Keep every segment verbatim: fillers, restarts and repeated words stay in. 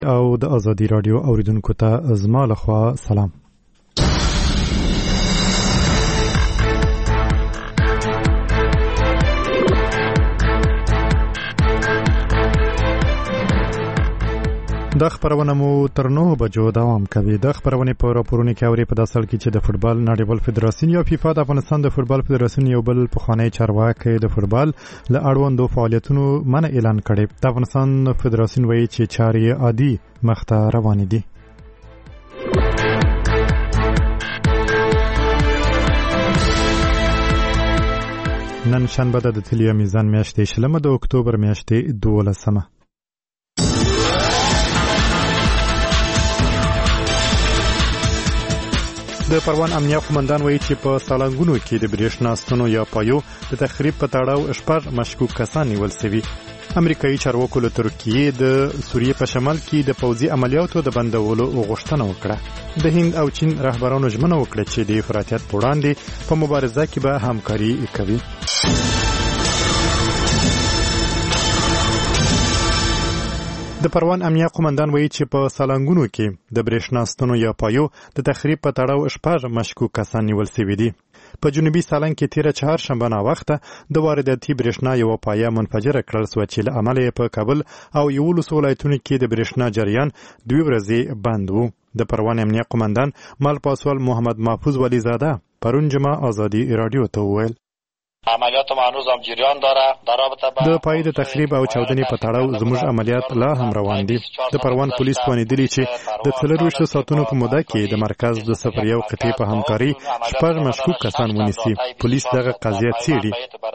او د ازادي رادیو اوریدونکو ته زما لخوا سلام. د خبرونه مو تر نو بجو دوام کوي. د خبرونه په راپورونو کې اوري په داسل کې چې د فوتبال نړیوال فدراسیون یا فیفا د افغانستان د فوتبال فدراسیون یو بل پخوانی چارواکي د فوتبال له اړوندو فعالیتونو منع اعلان کړي. د افغانستان فدراسیون وایي چې چارې عادي مخته روان دي. نن شنبه د تلیا میزان میاشتې شلمه د اکتوبر میاشتې دولسمه. د پروان امنیه قومندان وایي چې په سالنګونو کې د برېښنا ستنو یا پایو د تخریب په تړاو شپږ مشکوک کسان نیول شوي. امریکایي چارواکو له ترکیې د سوریې په شمال کې د پوځي عملیاتو د بندولو غوښتنه وکړه. د هند او چین رهبرانو ژمنه وکړه چې د افراطیت په وړاندې په مبارزه کې به همکاري کوي. د پروان امنیه قومندان وایي چې په سالنګونو کې د برېښنا ستنو یا پایو د تخریب په تړاو شپږ مشکوک کسان نیول شوي دي. په جنوبي سالنګ کې تیره چهارشنبه ناوخته د وارداتي برېښنا یوه پایه منفجره کړل شوه چې له امله یې په کابل او یولسو ولایتونو کې د برېښنا جریان دوې ورځې بند و. د پروان امنیه قومندان مال پاسوال محمد محفوظ ولیزاده پرون جمعه ازادي رادیو ته وویل عملیات ما هنوز هم جریان داره. در رابطه با د پای د تخریب او چاودنې په تړاو زموږ عملیات لا هم روان دي. د پروان پولیس توانیدلی چې د څلرویشتو ساعتونو په موده کې د مرکز د صفر یو قطعې په همکاري شپږ مشکوک کسان ونیسي. پولیس دغه قضیه څېړي.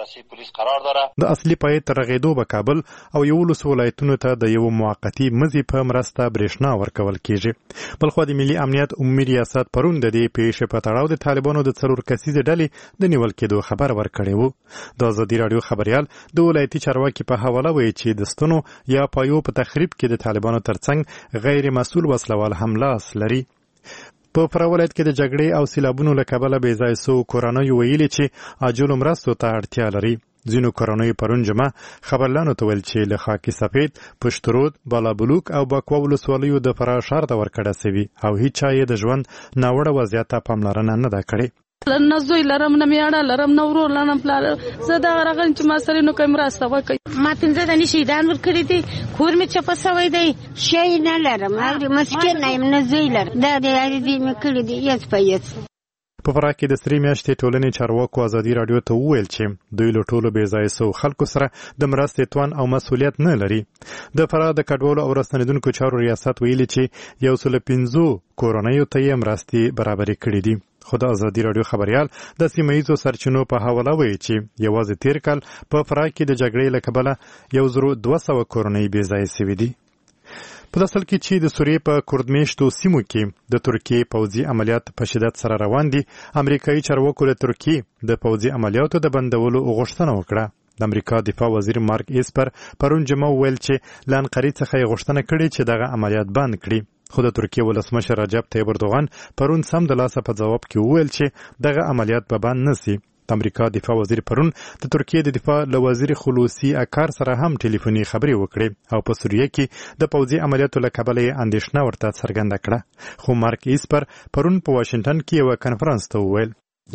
د اصلي پای تر رغېدو به کابل او یولسو ولایتونو ته د یو موقتي مزي په مرسته برېښنا ورکول کېږي. بلخو د ملي امنیت عمومي ریاست پرون د دې پیښې په تړاو د طالبانو د څلور کسیزې ډلې د نیول کېدو خبر ورکړی. د ازادي رادیو خبريال د ولایتي چارواکي په حواله وایي چې د ستنو یا پایو په تخریب کې د طالبانو ترڅنګ غیر مسؤل وسلوال هم لاس لري. په فراه ولایت کې د جګړې او سیلابونو له کبله بې ځای سوو کورنیو ویلي چې عاجلو مرستو ته اړتیا لري. ځینو کورنیو پرون جمعه خبرلانو ته ویل چې له خاکي سفید، پشترود، بالابلوک او باکوا ولسوالیو د فراه ښار ته ورکړه سوي او هیچا یې د ژوند ناوړه وضعیت ته پاملرنه نه ده کړې. نه زوی لرم نه میاړه لرم نه ورور لرم پلار زه دا راغلم چې ما سره نو کوم راسته وکړي. ما پنځه دني شهیدان ورکړي دي. کور می چپه سوی دی. شي نه لرم هغه مسکین نه نه زوی لرم دا دې دې می کړی دی یس پېڅ. په فراه کې د سری میاشتې ټولنې چارواکو ازادي رادیو ته وویل چې دوی له ټولو بې ځایه سوو خلکو سره د مرستې توان او مسؤلیت نه لري. د فراه د کډوالو او راستنېدونکو چارو ریاست ویلي چې یو سل پنځو کورنیو ته یې مرستې برابرې کړي دي. خو د ازادي رادیو خبريال د سیمه ییزو سرچینو په حواله وایي چې یوازې تیر کال په فراه کې د جګړې له کبله یو زرو دوه سوه کورنۍ بې ځایه سوي دي. په داسل کې چې د سوریې په کردمیشتو سیمو کې د ترکیې پوځي عملیات په شدت سره روان دي، امریکایي چارواکو له ترکیې د پوځي عملیاتو د بندولو غوښتنه وکړه. د امریکا دفاع وزیر مارک ایسپر پرون جمعه ویل چې له انقرې څخه یې غوښتنه کړې چې دغه عملیات بند کړي. خو د ترکیې ولسمشر رجب طیب اردوغان پرون سم د لاسه په ځواب کې وویل چې دغه عملیات به بند نشي. د امریکا دفاع وزیر پرون د ترکیې د دفاع له وزیر خلوصي اکار سره هم ټلیفوني خبرې وکړې او په سوریه کې د پوځي عملیاتو له کبله یې اندېښنه ورته څرګنده کړه. خو مارک ایسپر پرون په واشنګټن کې یو کانفرنس ته وویل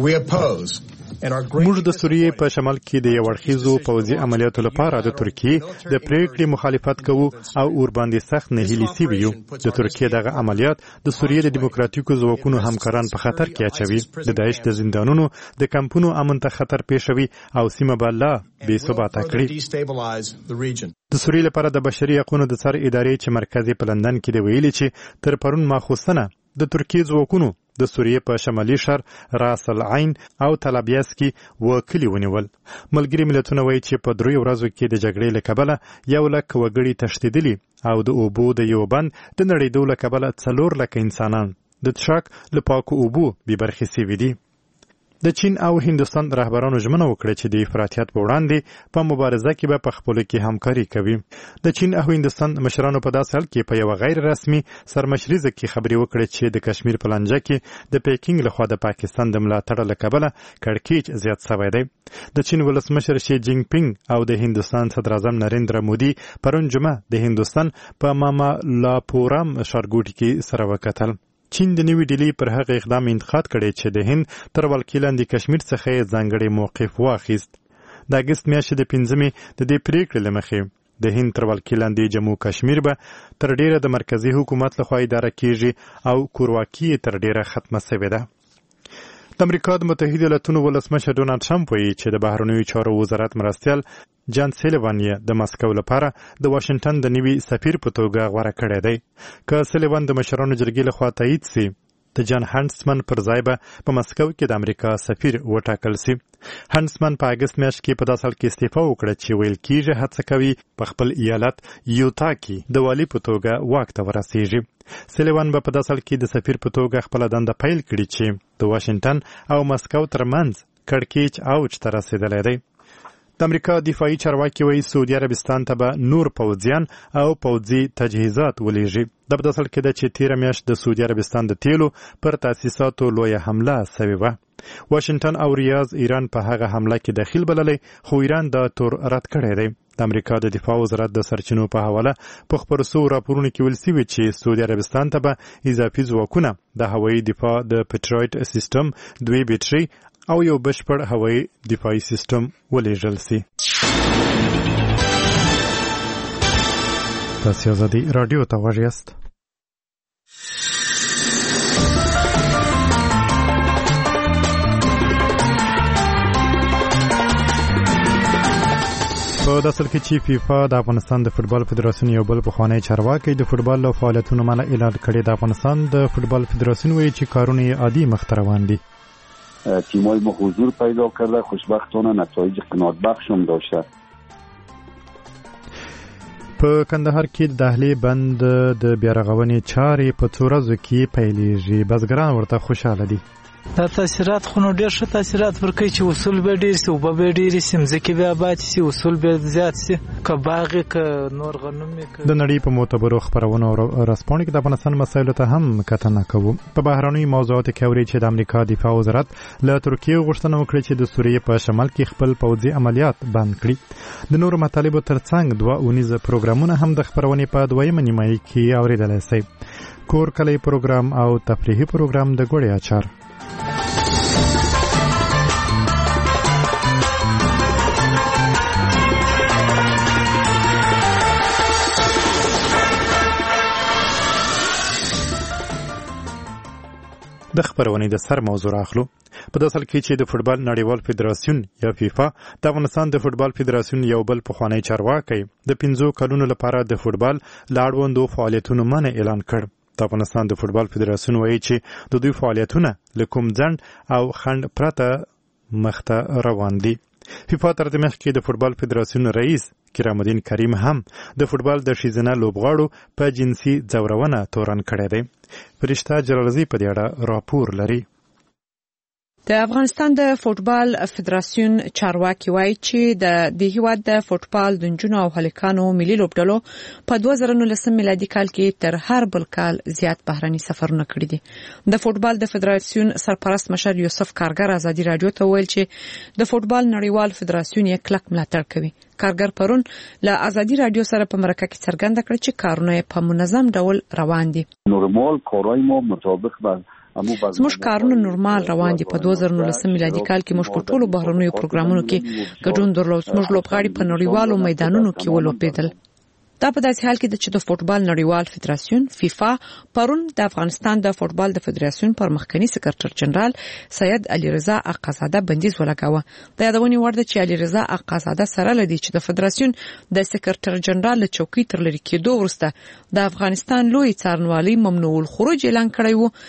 موږ د سوریې په شمال کې د یو اړخیزو پوځي عملیاتو لپاره د ترکیې د پریکړې مخالفت کوو او اور باندې سخت نهیلي سوي یو. د ترکیې دغه عملیات د سوریې د دیموکراتیکو ځواکونو همکاران په خطر کې اچوي. د داعش د زندانونو د کمپونو امن ته خطر پیښوي او سیمه به لا بې ثباته کړي. د سوریې لپاره د بشري حقوقو د سر ادارې چې مرکز په لندن کې دی ویلي چې تر پرون ماخوستنه د ترکیې ځواکونو د سوریې په شمالي شهر راس العین او طلابیاس کې وکړي ونیول. ملګري ملتونه وایي چې په دریو ورځو کې د جګړې له کبله یو لک وګړي تښتېدلي او د اوبو د یو بند د نړېدو له کبله څلور لکه انسانان د څښاک له پاکو اوبو بې برخې سوي دي. د چین او هندوستان رهبرانو ژمنه وکړه چې د افراطیت په وړاندې په مبارزه کې به په خپلو کې همکاري کوي. د چین او هندوستان مشرانو په داسې حال کې په یوه غیر رسمي سرمشریزه کې خبرې وکړې چې د کشمیر په لانجه کې د پیکینګ لخوا د پاکستان د ملاتړ له کبله کړکېچ زیات شوی دی. د چین ولسمشر شي جینګ پینګ او د هندوستان صدر اعظم نریندرا مودي پرون جمعه د هندوستان په مامالاپورام ښارګوټي کې سره وکتل. چین د نوي ډیلي پر هغه اقدام انتقاد کړی چې د هند تر ولکې لاندې کشمیر څخه یې ځانګړی موقف واخیست. د اګست میاشتې د پنځمې د دې پریکړې له مخې د هند تر ولکې لاندې جمو کشمیر به تر ډیره د مرکزی حکومت لخوا اداره کیږي او کورواکي تر ډیره ختمه شوې ده. د امریکا د متحده ایالاتونو ولسمشر ډونالډ ټرمپ وایي چې د بهرنیو چارو وزارت مرستیال جان سیلیوان یې د مسکو لپاره د واشنگټن د نوي سفیر په توګه غوره کړی دی. که سیلیوان د مشرانو جرګې لخوا تایید سي، د جان هانسمن پر ځای به په مسکو کې د امریکا سفیر وټاکل سي. هانسمن په اګست میاشت کې په داسې حال کې استعفا وکړه چې ویل کېږي هڅه کوي په خپل ایالت یوتا کې د والي په توګه واک ته ورسیږي. سیلیوان به په داسې حال کې د سفیر په توګه خپله دنده پیل کړي چې د واشنگټن او مسکو ترمنځ کړکېچ اوج ته رسېدلی دی. د امریکا دفاعي چارواکي وایي سعودي عربستان ته به نور پوځیان او پوځي تجهیزات ولیږي. دا په داسې حال کې ده چې تېره میاشت د سعودي عربستان د تیلو پر تاسیساتو لویه حمله سوې وه. واشنگټن او ریاض ایران په هغه حمله کې دخیل بللی، خو ایران دا تور رد کړی دی. د امریکا د دفاع وزارت د سرچینو په حواله په خپرو سوو راپورونو کې ویل شوي چې سعودي عربستان ته به اضافي ځواکونه د هوایي دفاع د پټرایټ سیسټم، دوی بیټرۍ او یو بشپړ هوایي دفاعي سیسټم ولیږل سي. تاسو آزادي رادیو ته غوږ یاست. په داسې کې چې فیفا د افغانستان د فوټبال فدراسیون یو بل پخوانی چارواکی د فوټبال له فعالیتونو منع اعلان کړی. د افغانستان د فوټبال فدراسیون وایي چې کارونه یې عادي مخ ته روان دي. تیمای ما حضور پیدا کرده، خوشبختانه نتایج قناعت بخش هم داشته. په کندهار کې د دهلې بند د بیارغونې چارې په څو ورځو کې پیلیږي. بزګران ورته خوشاله دي. دا تاثیرات خو نو ډېر ښه تاثیرات ورکوي چې اصول به ډېر سي، اوبه به ډېرې سي، مځکې به آباد سي، اصول به زیات سي، که باغ یې که نور غنم یې. د نړۍ په معتبرو خپرونو او رسپاڼو کې د افغانستان مسایلو ته هم کتنه کوو. په بهرنیو موضوعاتو کې اوري چې د امریکا دفاع وزارت له ترکیې غوښتنه وکړه چې د سوریې په شمال کې خپل پوځي عملیات بند کړي. د نورو مطالبو ترڅنګ دوه اونیزه پروګرامونه هم د خپرونې په دویمه نیمایي کې اوریدلی شئ. کور کلی پروګرام او تفریحي پروګرام د ګوړې اچار. د خبرونې د سر موضوع اخلو. په داسې حال کې چې د فوټبال نړیوال فدراسیون یا فیفا د افغانستان د فوټبال فدراسیون یو بل پخوانی چارواکی د پنځو کلونو لپاره د فوټبال له اړوندو فعالیتونو منع اعلان کړ. د افغانستان د فوټبال فدراسیون وایي چې د دوی فعالیتونه له کوم ځنډ او خنډ پرته مخته روان دي. فیفا تر دې مخکې د فوټبال فدراسیون رئیس کرام الدین کریم هم د فوټبال د ښځینه لوبغاړو په جنسي ځورونه تورن کړی دی. فرشته جلالزی په دې اړه راپور لري. د افغانستان د فوټبال فدراسیون چارواکي وایي چې د دې هیواد د فوټبال د نجونو او هلکانو ملي لوبډلو په دوه زره نولسم میلادي کال کې تر هر بل کال زیات بهرني سفرونه کړي دي. د فوټبال د فدراسیون سرپرست مشر یوسف کارګر ازادي رادیو ته ویل چې د فوټبال نړیوال فدراسیون یې کلک ملاتړ کوي. کارګر پرون له ازادي رادیو سره په مرکه کې څرګنده کړ چې کارونه په منظم ډول روان دي. نورمال کارای ما مطابق با زموږ کارونه نورمال روان دي. په دوه زره نولسم میلادي کال کې موږ په ټولو بهرنیو پروګرامونو کې ګډون درلود. موږ لوبغاړي په نړیوالو میدانونو کې ولوبېدل. دا په داسې حال کې چې د فوټبال نړیوال فدراسیون فیفا پرون د افغانستان د فوټبال د فدراسیون پر مخکنی سکرټر جنرال سید علیرضا اقازاده بندیز ولګاوه. د یادونې وړ ده چې علیرضا اقازاده سره لدی چې د فدراسیون د سکرټر جنرال له چوکۍ تر لرې کېدو وروسته د افغانستان لوی څارنوالي ممنوع الخروج اعلان کړی و.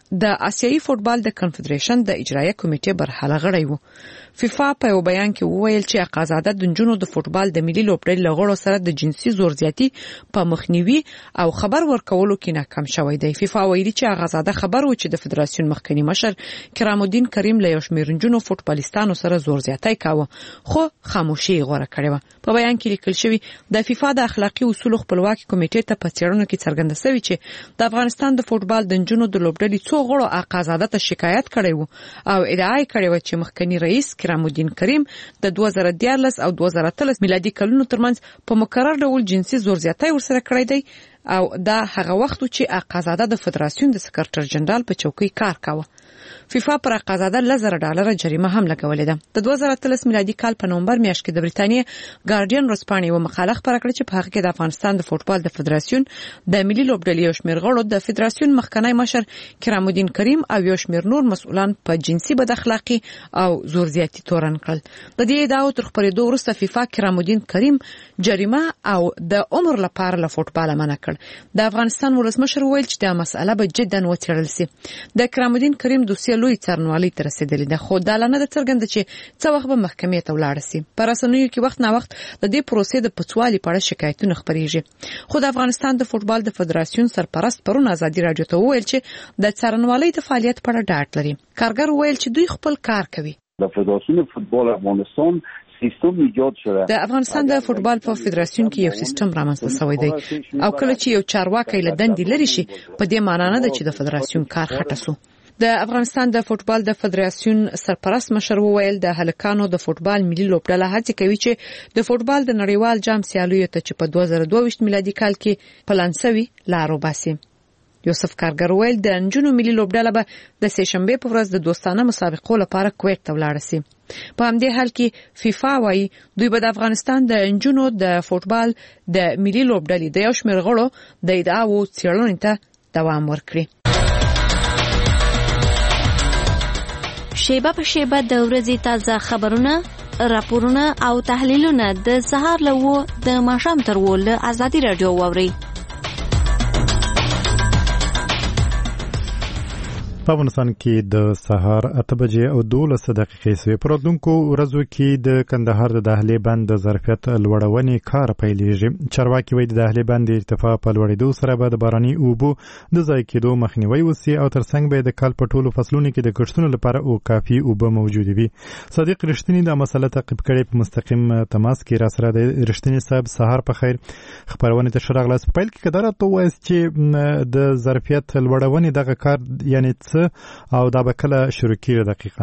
د آسیایي فوټبال د کنفدریشن د اجرایه کمیټې برخاله غړی وو. فیفا په یو بیان کې وویل چې اقازاده د نجونو د فوټبال د ملي لوبډلې لغړو سره د جنسي زورزیاتي په مخنیوي او خبر ورکولو کې ناکام شوی دی. فیفا ویلي چې اقازاده خبر و چې د فدراسیون مخکنی مشر کرام الدین کریم له یو شمېر نجونو فوټبالیستانو سره زورزیاتی کاوه خو خاموشي غوړه کړې و. په بیان کې لیکل شوی د فیفا د اخلاقی اصول خپلواکي کمیټې ته په څېړنه کې څرګنده شوی چې د افغانستان د فوټبال د نجونو د لوبډلې څو غړو اقازاده ته شکایت کړی و او ادعا کړې و چې مخکنی رئیس کرام الدین کریم د دوه زره دیارلس او دوه زره اتلس میلادي کلونو ترمنځ په مکرر ډول جنسي زورزیاتی ورسره کړی دی او دا هغه وخت چې اقازاده د فدراسیون د سکرټر جنرال په چوکۍ کار کاوه. فیفا پر اقازاده لزر ډالر جریمه هم لګولې ده. د دوه زره اتلس میلادي کال په نومبر میاشت کې د بریتانیا ګارډین ورځپاڼې یو مقاله خپره کړه چې په هغه کې د افغانستان د فوټبال د فدراسیون د ملي لوبډلې یو شمېر غړو د فدراسیون مخکنی مشر کرام الدین کریم او یو شمېر نور مسؤلان په جنسي بد اخلاقی او زورزیاتي تورن کړل. د دې ادعاو تر خپرېدو وروسته فیفا کرام الدین کریم جریمه او د عمر لپاره له فوټبال منع کړ. د افغانستان ولسمشر ویل چې دا مسأله به جدا وڅېړل شي. د کرام الدین کریم دوسیه لوی څارنوالۍ ته رسیدلې ده خو دا نه ده څرګنده چې څه وخت به محکمې ته ولاړ شي. په رسنیو کې وخت نه وخت د دې پروسې د پڅوالي په اړه شکایتونه خپرېږي خو د افغانستان د فوټبال د فدراسیون سرپرست پرون ازادي راډیو ته وویل چې د څارنوالۍ د فعالیت په اړه ډاډ لري. کارګر وویل چې دوی خپل کار کوي. د فدراسیون فوتبال افغانستان سیستم ایجاد شده. د افغانستان د فوټبال په فدراسیون کې یو سیستم رامنځته شوی دی او کله چې یو چارواکي له دندې لري شي په دې معنی نه ده چې د فدراسیون کار خټه سو. د افغانستان د فوټبال د فدراسیون سرپرست مشر وویل د هلکانو د فوټبال ملي لوبډله هڅه کوي چې د فوټبال د نړیوال جام سیالیو ته چې په دوه زره دوه ویشت میلادي کال کې پلان شوی لار وباسي. یوسف کارګر ویل د نجونو ملي لوبډله به د سه شنبه په ورځ د دوستانه مسابقو لپاره کویت ته ولاړ شي. په همدې حال کې فیفا وايي دوی به د افغانستان د نجونو د فوټبال د ملي لوبډلې د یو شمېر غړو د ادعاو څېړنې ته دوام ورکړي. شیبه په شیبه د ورځې تازه خبرونه، راپورونه او تحلیلونه د سهار له و د ماښام تر و له ازادي راډیو واورئ. په افغانستان کې د سهار اته بجې او دولس دقیقې سوې په راتلونکو ورځو کې د کندهار د دهلې بند د ظرفیت لوړونې کار پیلېږي. چارواکي وایي د دهلې بند د ارتفاع په لوړېدو سره به د باراني اوبو د ضایع کېدو مخنیوی وسي او ترڅنګ به د کال په ټولو فصلونو کې د کښتونو لپاره او کافي اوبه موجود وي. صادق رښتینی دا مسله تعقیب کړي په مستقیم تماس کې را سره د رښتینی صاحب سهار په خیر خبرونه ته شراغلاس په پیل کې کدارت توایي چې د ظرفیت لوړونې دغه کار یعنی او دا به کله شروع کیږي دقیقاً.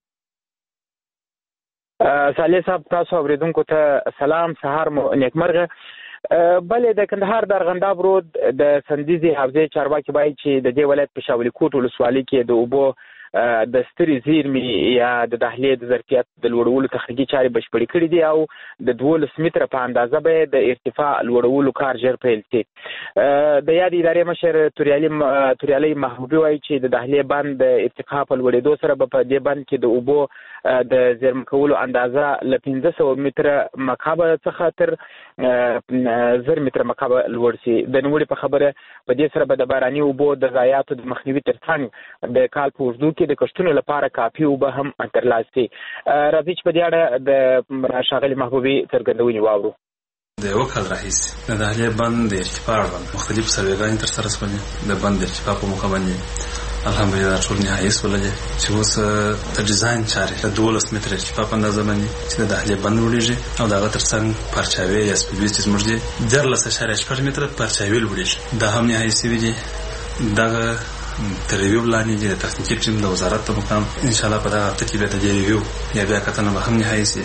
صالح صاحب تاسو اوریدونکو ته سلام، سهار مو نیکمرغه. بلې د کندهار د ارغنداب رود د سندیزي حوزې چارواکي وایي چې د دې ولایت په شاولي کوټ ولسوالۍ کې د اوبو د ستري زیرمې یا د دهلې د ظرفیت د لوړولو تخنیکي چارې بشپړې کړې دي او د دولس متره په اندازه به د ارتفاع لوړولو کار ژر پیل شي. د یاد ادارې مشر توریالي توریالي محبوبي وایي چې د دهلې بند د ارتفاع په لوړېدو سره به په دې بند کې د اوبو د زیرمه کولو اندازه له پنځه سوه متره مکعبه څخه تر زر متره مکعبه لوړ شي. د نوموړي په خبره په دې سره به د باراني اوبو د ضایعاتو د مخنیوي ترڅنګ د کال په اوږدو کې د کښتونو لپاره کافي اوبه هم ترلاسه شي. راځئ چې په دې اړه د ښاغلي محبوبي څرګندونې واورو. د یو کال راهیسې د دهلې بند د ارتفاع اړوند مختلف سروېګانې ترسره شولې. د بند د ارتفاع په موخه باندې الحمدلله ټول نهایي شولې چې اوس د ډیزاین چارې د دولس متره ارتفاع په اندازه باندې چې د دهلې بند وړېږي او د هغه ترڅنګ پرچاوي یا سپیډوي چې زموږ دي دیارلس اعشاریه شپږ متره پرچاوي لوړېږي. دا هم نهایي شوي دي. دغه تر ریویو لاندې د تخنیکي ټیم د وزارت په مقام انشاءالله په دغه هفته کې به د دې ریویو یا بیا کتنه به هم نهایي شي.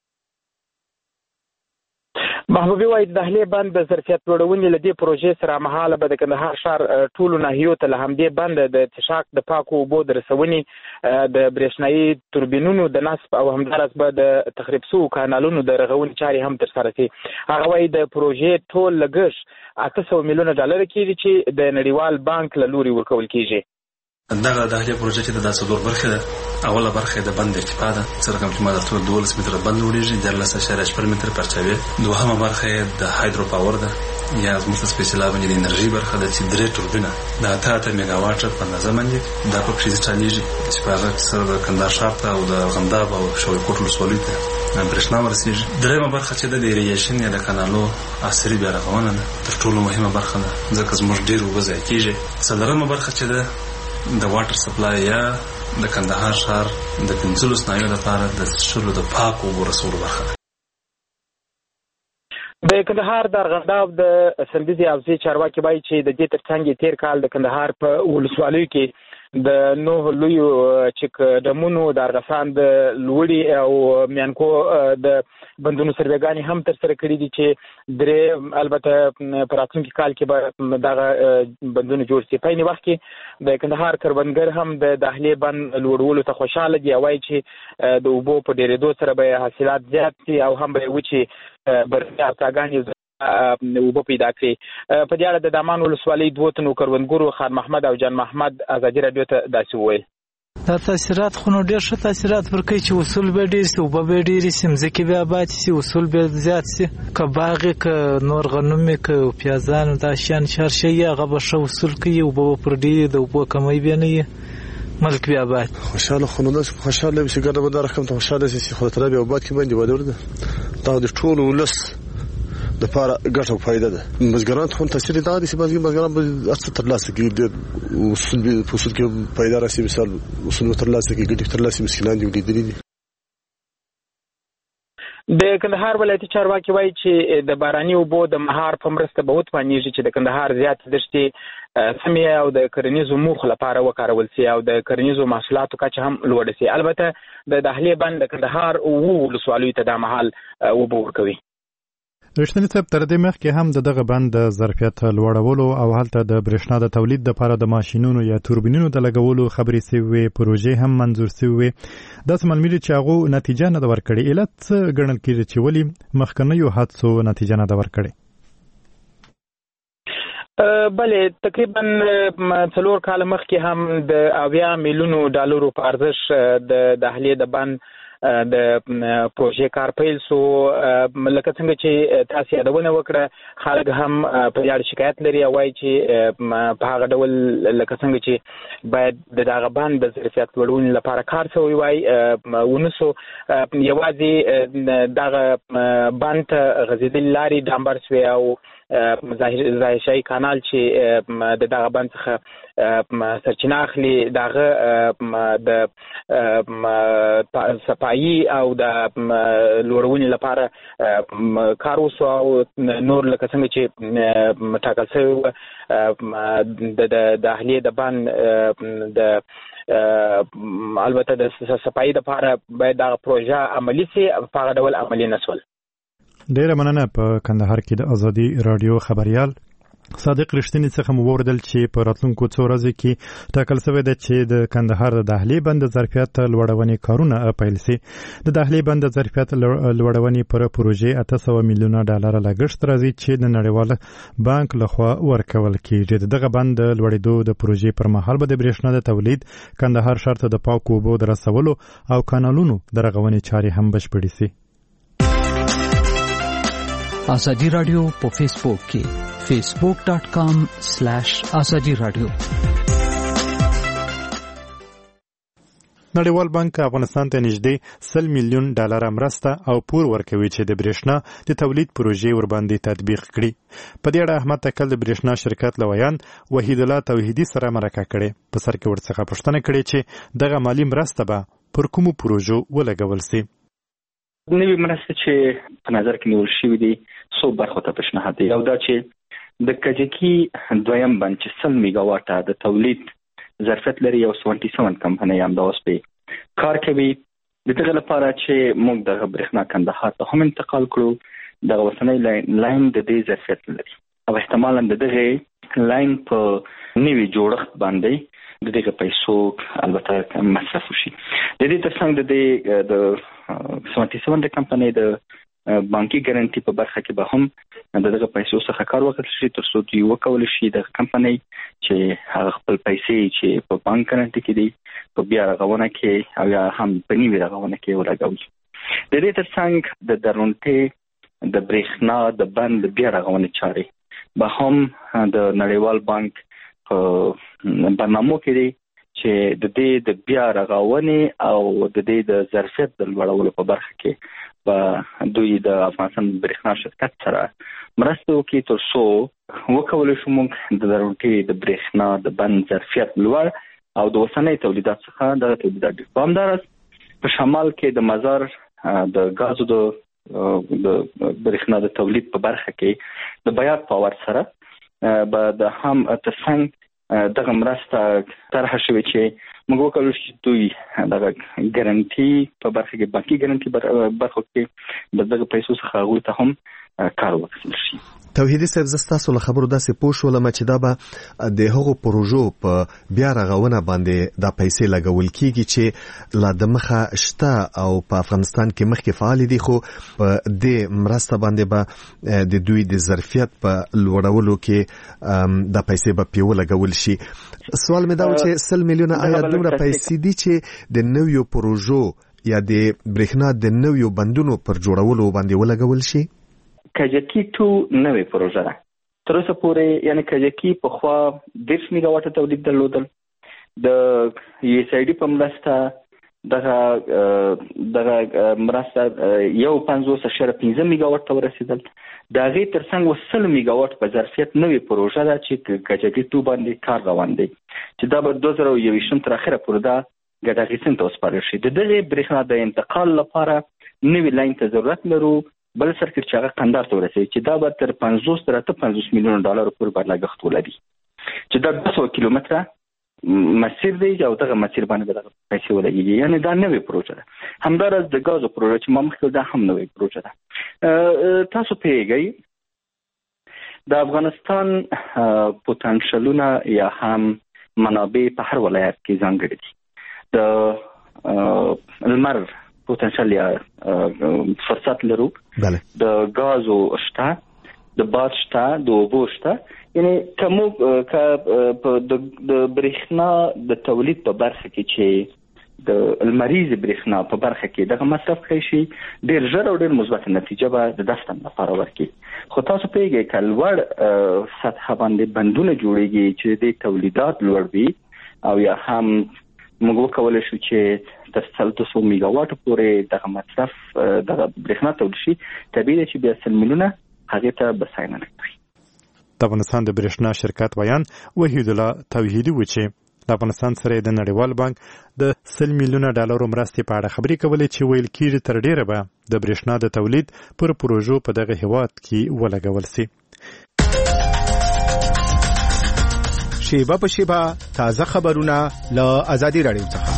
محبوبي وایي د دهلې بند د ظرفیت لوړونې له دې پروژې سره مهاله به د کندهار ښار ټولو ناحیو ته له همدې بنده د څښاک د پاکو اوبو د رسونې د برېښنایي توربینونو د نصب او همداراز به د تخریب شوو کانالونو د رغونې چارې هم ترسره شي. هغه وایي د پروژې ټول لګښت اته سوه میلیونه ډالر کېږي چې د نړیوال بانک له لوري ورکول کېږي. دغه دهلې پروژه چې د څلور برخې ده. اوله برخه د بند ارتفاع ده څرګند چې ما درته دولس متره بند وړېږي دیارلس اعشاریه شپږ متره پرچاوي. دوهمه برخه د هایدرو پاور ده یا زموږ په سپیشل باندې د انرژي برخه د چې درې توربینه د اته اته میگا واټ په اندازه باندې دا په پرې چاليږي چې په هغه سره د کندهار ښار ته او د غنداب او شاوخوا ولسوالۍ ته برېښنا ورسیږي. دریمه برخه چې د ایریګیشن یا د کانالو عصري بیا رغونه ده تر ټولو مهمه برخه ده ځکه زموږ ډېر اوبه ضایع کېږي. څلورمه برخه چې ده د واټر سپلای یا د کندهار ښار د پنځلس نایو لپاره د څښلو د پاکو اوبو رسولو برخه ده. د کندهار د ارغنداب د سندیزي حوزې چارواکي وایي چې د دې ترڅنګ تیر کال د کندهار په ولسوالیو کې د نوح لویو چې ډمونو د ارغسان د لوړي او میانکو د بندونو سروېګانې هم تر سره کړي دي چې درې البته په راتلونکي کال کې به دغه بندونه جوړ شي. په عین وخت کې د کندهار کروندګر هم د داخلي بند لوړولو ته خوشاله دي او وایي چې د اوبو په ډېرېدو سره به حاصلات زیات شي او هم به وچې برخې افغاني اوبه پیدا کړي. په دې اړه د دامان ولسوالۍ دوه تنو کروندګرو خان محمد او جان محمد ازادي رادیو ته داسې وویل. دا تاثیرات خو نو ډېر ښه تاثیرات ورکوي چې اصول به ډېر شي، اوبه به ډېرې شي، مځکې به آباد شي، اصول به زیات شي، که باغ یې که نور غنم یې که پیازانو دا شیان چې هر شی یې هغه به ښه اصول کوي، اوبه به پر ډېرې د اوبو کمی به نه وي، ملک به آباد. خوشحاله خو نو داسې خوشحاله وي چې ګڼه بنده رقم ته خوشحاله شي چې خو د ترابې آباد کې باندې واده ده دا د ټولو ولس د لپاره ګټه او فائدہ ده. بزګران ته تاثیر دا دي چې بزګران به څه ترلاسه کوي د اصول په اصول کې پیدا راسي، مثال اصول ترلاسه کوي ګټه ترلاسه مشکلات دي لیدلې دي. د کندهار ولایتي چارواکي وایي چې د باراني اوبو د مهار په مرسته به وتوانیږي چې د کندهار زیات دښتې سمې او د کرنیزو موخو لپاره وکارول شي او د کرنیزو محصولاتو کچه هم لوړه شي. البته د داخلي بند د کندهار او ولسوالیو ته د مهال اوبه ورکوي. رښتینی صاحب تر دې مخکې هم د دغه بند د ظرفیت لوړولو او هلته د برېښنا د تولید لپاره د ماشینونو یا توربینونو د لګولو خبرې سوي پروژې هم منظور سوي. داسې معلومه ده چې هغه نتیجه نه ده ورکړې. علت څه ګڼل کېږي چې ولې مخکنیو حادثو نتیجه نه ده ورکړې؟ بله تقریبا څلور کاله مخکې هم د اویا میلیونو ډالرو په ارزښت د داخلي د بند د پروژې کار پیل سو. لکه څنګه چې تاسو یادونه وکړه خلک هم په اړه شکایت لري او وايي چې په هغه ډول لکه څنګه چې باید د دغه بند د ظرفیت لوړولو لپاره کار شوی وای ونسو یوازې دغه بند غزیدل لاري ډامبر سوی او ظاهر شای کانال چې د دغه بند څخه سرچینه اخلي دغه د صفایي او د لوړونې لپاره کار وسو او نور لکه څنګه چې ټاکل شوی د داخلي د بند د البته د صفایي لپاره باید دغه پروژه عملی شي په هغه ډول عملی نسول. ډیره مننه. په کندهار کې د ازادي رادیو خبريال صادق رښتینی څخه مو وردل چې په راتلونکو څو ورځې کې ټاکل شوی دی چې د کندهار د داخلي بند ظرفیت لوړونې کارونه پیل شي. د داخلي بند ظرفیت لوړونې پر پروژې اته سوه میلیونه ډالر لګښت راځي چې د نړیوال بانک لخوا ورکول کیږي. دغه بند لوړېدو د پروژې پر مهال به د برېښنا د تولید، کندهار ښار ته د پاکو اوبو د رسولو او کانالونو د رغونې چارې هم بشپړې شي. ازادي رادیو په فیسبوک کې facebook dot com slash azadi radio. نړیوال بانک افغانستان ته نږدې سل میلیون ډالر مرسته او پور ورکوي چې د برېښنا د تولید پروژې ورباندې تطبیق کړي. په دې اړه احمد تکل د برېښنا شرکت لویان وحید الله توحیدي سره مرکه کړې. په سر کې ورڅخه پوښتنه کړې چې دغه مالی مرسته به پر کومو پروژو ولګول شي. نوې مرسته چې په نظر کې نیول شوې دي څو برخو ته پیشنهاد دی. یو دا چې د کجکي دویم بند چې سل میگا واټه د تولید ظرفیت لري یو سونټي سون کمپنۍ هم دا اوس په کار کوي. د دغه لپاره چې موږ د برېښنا کندهار ته هم انتقال کړو د وسنۍ لاین د دې ظرفیت لري او احتمالاً د دغه لاین په نوي جوړښت باندې د دغه پیسو البته مصرف شي. د دې ترڅنګ د د سونټي سون د کمپنۍ د بانکي ګارانټي په برخه کې به هم د دغه پیسو څخه کار وکړل شي تر څو دوی وکول شي د کمپنۍ چې هغه خپل پیسې چې په بانک ګارانټي کې دي په بیا رغونه کې او یا هم په نیوي رغونه کې ولګوي. د دې ترڅنګ د درونټي د برېښنا د بند بیا رغونه چارې به هم د نړیوال بانک په برنامو کې دی چې د دې د بیا رغاونې او د دې د ظرفیت د لوړولو په برخه کې په دوی د افغانستان برېښنا شرکت سره مرسته وکړي تر څو وکولای شو موږ د ضرورتي د برېښنا د بند ظرفیت لوړ او د اوسنۍ تولیدات څخه د تولیدات ډېر پامدار په شمال کې د مزار د غازو د د برېښنا د تولید په برخه کې د بیات پاور سره به د هم ترڅنګ دغه مرسته طرح شوې چې موږ وکړو چې دوی دغه ګارانټي په برخه کې بانکي ګارانټي برخه کې د دغه پیسو څخه هغوی ته هم کار وکړل شي. توحیدي صاحب زه ستاسو له خبرو داسې پوه شولم چې دا به د هغو پروژو په بیا رغونه باندې دا پیسې لګول کیږي چې لا د مخه شته او په افغانستان کې مخکې فعال دي، خو په دې مرسته باندې به د دوی د ظرفیت په لوړولو کې دا پیسې به پیو لګول شي. سوال مې دا و چې سل میلیونه آیا دومره پیسې دي چې د نویو پروژو یا د برېښنا د نویو بندونو پر جوړولو باندې ولګول شي؟ کجکی تو نوې پروژه ده. تر اوسه پورې یعنی کجکی په خوا دیرش میگا واټ تولید درلودل. د یو اس آی ډي په مرسته دغه دغه مرسته یو پنځوس اشاره پنځه میگا واټ ته ورسېدل. د هغې ترڅنګ سل میگا واټ په ظرفیت نوې پروژه ده چې کجکی تو باندې کار روان دی چې دا به دوه زره یوویشتم تر اخره پورې دا ګټه اخیستنې ته وسپارل شي. د دغې برېښنا د انتقال لپاره نوې لاین ته ضرورت لرو، بل سرکټ چې هغه قندهار ته ورسوي چې دا به تر پنځوس تر اته پنځوس میلیونه ډالرو پورې به لګښت ولري چې دا دوه سوه کیلومتره مسیر دی او دغه مسیر باندې به دغه پیسې ولګېږي. یعنې دا نوې پروژه ده. همداراز د ګازو پروژه چې ما مخکې دا هم نوې پروژه ده. تاسو پوهېږئ د افغانستان پوتنشلونه یا هم منابع په هر ولایت کې ځانګړي دي. د لمر پوتنشل یا فرصت لرو، د غازو شته، د باد شته، د اوبو شته. یعنی کومو که د برېښنا د تولید په برخه کې چې د لمریز برېښنا په برخه کې دغه مصرف کړی شي ډېر ژر او ډېر مثبت نتیجه به د دستن لپاره ورکړي. خو تاسو پوهېږئ که لوړ سطحه باندې بندونه جوړېږي چې د تولیدات لوړ وي او یا هم موږ وکولای شو چې تر سل دوه سوه میگا واټ پورې دغه مصرف دغه برېښنا تولید شي، طبیعي ده چې بیا سل میلیونه هغې ته بساینه نه کوي. د افغانستان د برېښنا شرکت ویان وحید الله توحیدي و چې د افغانستان سره د نړیوال بانک د سل میلیونه ډالرو مرستې په اړه خبرې کولې چې ویل کېږي تر ډېره به د برېښنا د تولید پر پروژو په دغه هېواد کې ولګول سي. شیبه په شیبه تازه خبرونه له ازادي راډیو څخه.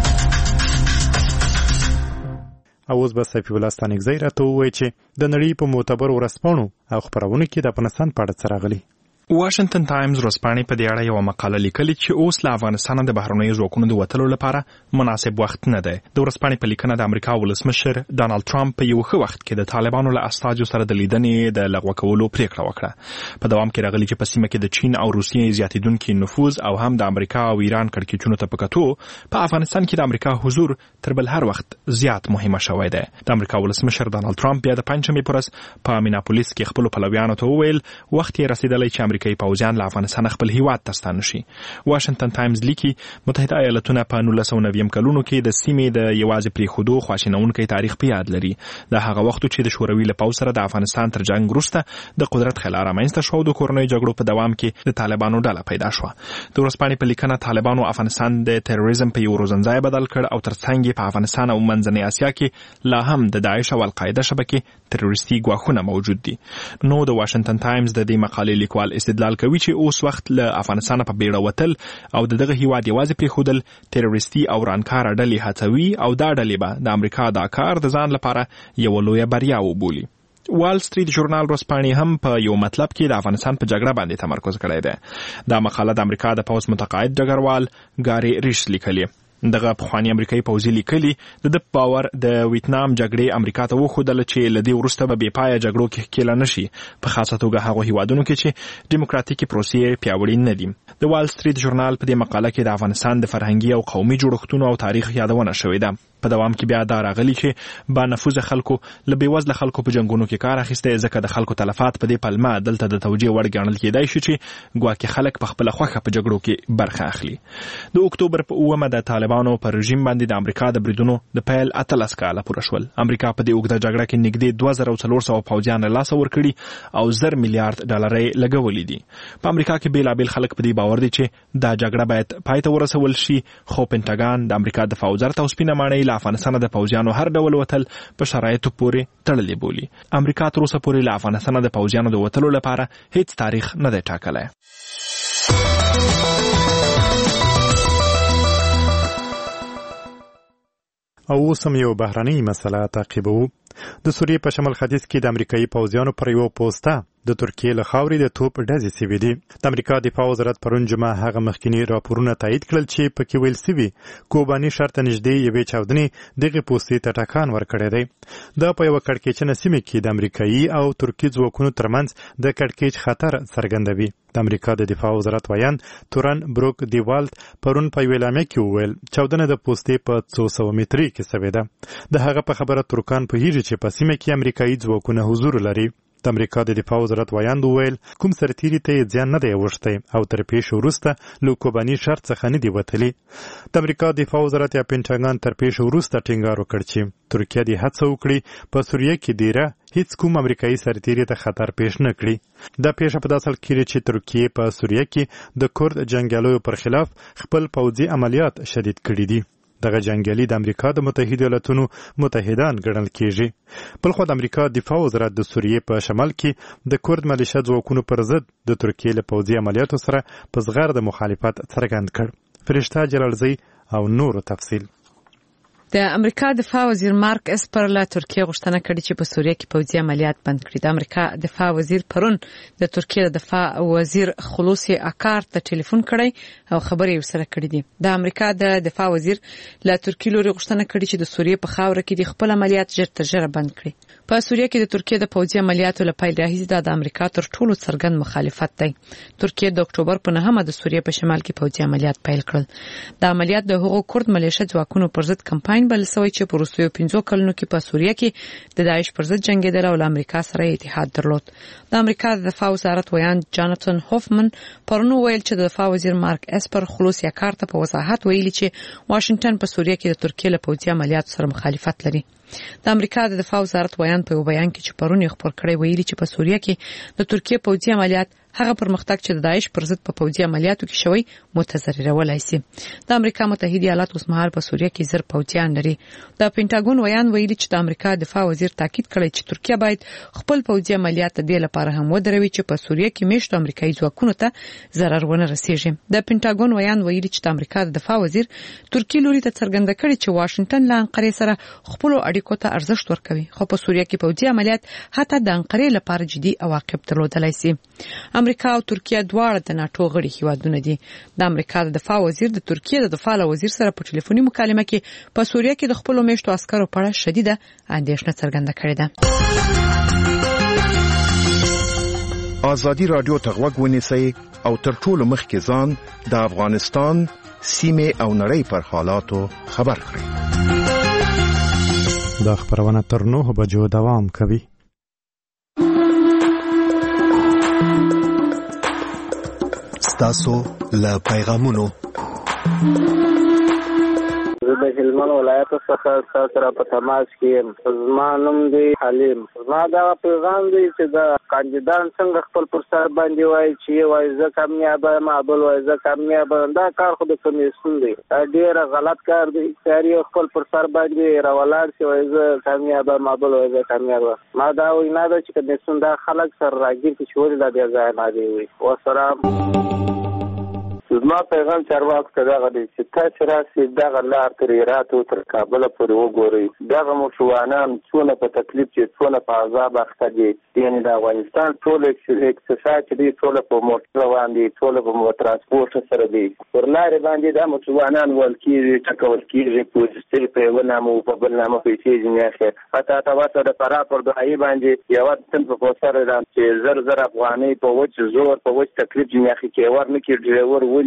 اوس به سیفی الله ستانکزی راته ووایي چې د نړۍ په معتبرو ورځپاڼو او خپرونو کې د افغانستان په اړه څه راغلي. واشنگټن ټایمز ورځپاڼې په دې اړه یو مقاله لیکلې چې اوس له افغانستان د بهرنیو ځواکونو د وتلو لپاره مناسب وخت نه دی. د ورځپاڼې په لیکنه د امریکا ولسمشر ډانلډ ټرمپ په یو ښه وخت کې د طالبانو له استازو سره د لیدنې د لغوه کولو پریکړه وکړه. په دوام کې راغلي چې په سیمه کې د چین او روسیې زیاتېدونکي نفوذ او هم د امریکا او ایران کړکېچونو ته په کتو په افغانستان کې د امریکا حضور تر بل هر وخت زیات مهمه شوی دی. د امریکا ولسمشر ډانلډ ټرمپ بیا د پنجشنبې په ورځ په میناپولیس کې خپلو پلویانو ته وویل وخت یې رسېدلی چې امریکایي پوځیان له افغانستان خپل هیواد ته ستانه شي. واشنگټن ټایمز لیکي متحده ایالتونه په نولس سوه نوي کلونو کې د سیمې د یوازې پریښودو خواشینونکی تاریخ په یاد لري. د هغه وخت چې د شوروي له پوځ سره د افغانستان تر جنګ وروسته د قدرت خلا رامنځته شو، د کورنۍ جګړو په دوام کې د طالبانو ډله پیدا شوه. د ورځپاڼې په لیکنه طالبانو افغانستان د تروریزم په یو روزنځای بدل کړ او ترڅنګ یې په افغانستان او منځنۍ اسیا کې لا هم د داعش او القاعده شبکې تروریستي ګواښونه موجود دي. نو د واشنگټن ټایمز د دې مقالې لیکوال استدلال کوي چې اوس وخت له افغانستان په بیړه وتل او دغه هیواد یوازې پریښودل تروریستي او رانکاره ډلې هڅوي او دا ډلې به د امریکا دا کار د ځان لپاره یو لویه بریا وبولي. وال سټریټ ژورنال ورځپاڼې هم په یو مطلب کې د افغانستان په جګړه باندې تمرکز کړی دی. دا مقاله د امریکا د پوځ متقاعد ډګروال ګاري ریش لیکلې. دغه پخوانی امریکایي پوځي لیکلي د د باور د ویتنام جګړې امریکا ته وښودل چې له دې وروسته به بې پایه جګړو کې ښکېله نه شي، په خاصه توګه هغو هیوادونو کې چې ډیموکراتیکي پروسې پیاوړي نه دي. د وال سټریټ ژورنال په دې مقاله کې د افغانستان د فرهنګي او قومي جوړښتونو او تاریخ یادونه شوې ده. په دوام کې بیا دا راغلی چې با نفوذ خلکو له بېوزله خلکو په جنګونو کې کار اخیستی ځکه د خلکو تلفات په دې پلمه دلته د توجیه وړ ګڼل کېدای شي چې ګواکې خلک په خپله خوښه په جګړو کې برخه اخلي. د اکتوبر په اوومه د طالبانو پر رژیم باندې د امریکا د بریدونو د پیل اتلس کاله پوره شول. امریکا په دې اوږده جګړه کې نږدې دوه زره څلور سوه پوځیان له لاسه ورکړي او زر میلیارډ ډالر یې لګولي دي. په امریکا کې بېلابېل خلک په دې باور دي چې دا جګړه باید پای ته ورسول شي، خو پینټاګان د امریکا دفاع وزارت او سپینه ماڼۍ له افغانستانه د پوځیانو هر ډول وتل په شرایطو پورې تړلې بولي. امریکا تر اوسه پورې له افغانستانه د پوځیانو د وتلو لپاره هیڅ تاریخ نه دی ټاکلی. او اوس هم یو بهرنۍ مسله تعقیبوو. د سوریې په شمال ختیځ کې د امریکایي پوځیانو پر یوه پوسته د ترکیې له خاورې د توپ ډزې سوي دي. د امریکا دفاع وزارت پرون جمعه هغه مخکینی راپورونه تایید کړل چې پکې ویل سوي کوباني ښار ته نږدې یوې چاودنې دغې پوستې ته ټکان ورکړی دی. دا په یوه کړکېچنه سیمه کې د امریکایي او ترکي ځواکونو ترمنځ د کړکېچ خطر څرګندوي. د امریکا د دفاع وزارت ویان تورن بروک دیوالت پرون په یوه اعلامیه کې وویل چاودنه د پوستې په څو سوه متري کې سوې ده. د هغه په خبره ترکان پوهیږي چې په سیمه کې امریکایي ځواکونه حضور لري. د امریکا د دفاع وزارت ویاند وویل کوم سرتیري ته یې زیان نه دی اوښتی او تر پیښې وروسته له کوباني ښار څخه نه دي وتلي. د امریکا دفاع وزارت یا پینټاګان تر پیښې وروسته ټینګار وکړ چې ترکیه دې هڅه وکړي په سوریه کې دیره هیڅ کوم امریکایي سرتیري ته خطر پیښ نه کړي. دا پیښه په داسې حال کې چې ترکیه په سوریه کې د کورد جنګیالیو پر خلاف خپل پوځي عملیات شدید کړي دي. دغه جنګیالي د امریکا د متحده ایالاتونو متحدان ګڼل کیږي. بلخو د امریکا دفاع وزارت د سوریې په شمال کې د کورد ملیشه ځواکونو پر ضد د ترکیې له پوځي عملیاتو سره په زغرده مخالفت څرګند کړ. فرشته جلالزی او نورو تفصیل. د امریکا دفاع وزیر مارک اسپر له ترکیه غوښتنه کړې چې په سوریه کې پوځي عملیات بند کړي. د امریکا دفاع وزیر پرون د ترکیه د دفاع وزیر خلوصي اکار ته ټلیفون کړی او خبرې ورسره کړې دي. د امریکا د دفاع وزیر له ترکیې لوري غوښتنه کړې چې د سوریې په خاوره کې د خپل عملیات ژر تر ژره بند کړي. په سوریه کې د ترکیه د پوځي عملیاتو له پیل راهیسې د امریکا تر ټولو څرګند مخالفت دی. ترکیه د اکتوبر په نهمه د سوریې په شمال کې پوځي عملیات پیل کړل. د عملیات د هغو کورد ملیشه ځواکونو پر ضد کمپاین بل سوی چې په وروستیو پنځو کلونو کې په سوریه کې د داعش پر ضد جنګېدل او له امریکا سره اتحاد درلود. د امریکا د دفاع وزارت ویان جاناتن هوفمن پرون ویل چې د دفاع وزیر مارک اسپر خلوصي اکار ته په وضاحت ویلي چې واشنگټن په سوریه کې د ترکیه له پوځي عملیاتو سره مخالفت لري. د امریکا د دفاع وزارت ویان په یو بیان کې چې پرون یې خبر کړی ویلي چې په سوریه کې د ترکیه پوځي عملیات هغه پرمختګ چې د داعش پر ضد په پوځي عملیاتو کې شوی متضررولای شي. د امریکا متحده ایالات اوس مهال په سوریه کې زر پوځیان لري. د پینټاګون ویان ویلي چې د امریکا دفاع وزیر تاکید کړی چې ترکیه باید خپل پوځي عملیات د دې لپاره هم ودروي چې په سوریه کې میشتو امریکایي ځواکونو ته ضرر ونه رسیږي. د پینټاګون ویان ویلي چې د امریکا د دفاع وزیر ترکیه لوري ته څرګنده کړی چې واشنگټن له انقرې سره خپل اړیکو ته ارزښت ورکوي، خو په سوریه کې پوځي عملیات حتی د انقرې لپاره جدي عواقب درلودلای شي. امریکا او ترکیه دواړه د ناتو غړي هیوادونه دي. د امریکا د دفاع وزیر د ترکیه د دفاع وزیر سره په ټلیفوني مکالمه کې په سوریه کې د خپل میشتو عسکرو په اړه شدیده اندېښنه څرګنده کړې ده. ازادي رادیو ته غوږ ونیسئ او تر ټولو مخکې ځان د افغانستان سیمه او نړۍ پر حالاتو خبر کړئ. دا خبرونه تر نهو بجو دوام کوي. ستاسو له پیغامونو زه د هلمند ولایت څخه سره په تماس کې زما نوم دی حلیم. زما دا پیغام دی چې دا کاندیدان څنګه خپل پر سر باندې وایي چې وایي زه کامیاب یم، بل وایي زه کامیاب یم. دا کار خو د کمیسیون دی، ډېر غلط کار دی. ساری خپل پر سر باندې راولاړ شي وایي زه کامیاب یم، بل وایي زه کامیاب یم. ما دا وینا ده چې کمیسیون دا خلک سره راګیر کړي چې ولې دا بیا ځای نه دی وي. والسلام. زما پیغام چارواکو ته دغه دی چې تاسو راسئ دغه لار تر هرات او تر کابل پورې وګورئ. دغه موټروانان څونه په تکلیف چې څونه په عذاب اخته دي. یعنې د افغانستان ټول اقتصاد چې دی ټول په موټر روان دي، ټول په ترانسپورټ سره دی. پر لارې باندې دا موټروانان ول کېږي، ټکول کېږي، پولیسي په یوه نامه او په بل نامه پیسې ځینې اخلي. حتی تاسو د فراه پر دهایي باندې یوه تن په کوثر چې زر زر افغانۍ په وچ زور په وچ تکلیف ځینې اخلي کې ور نه کړي ډریور ولي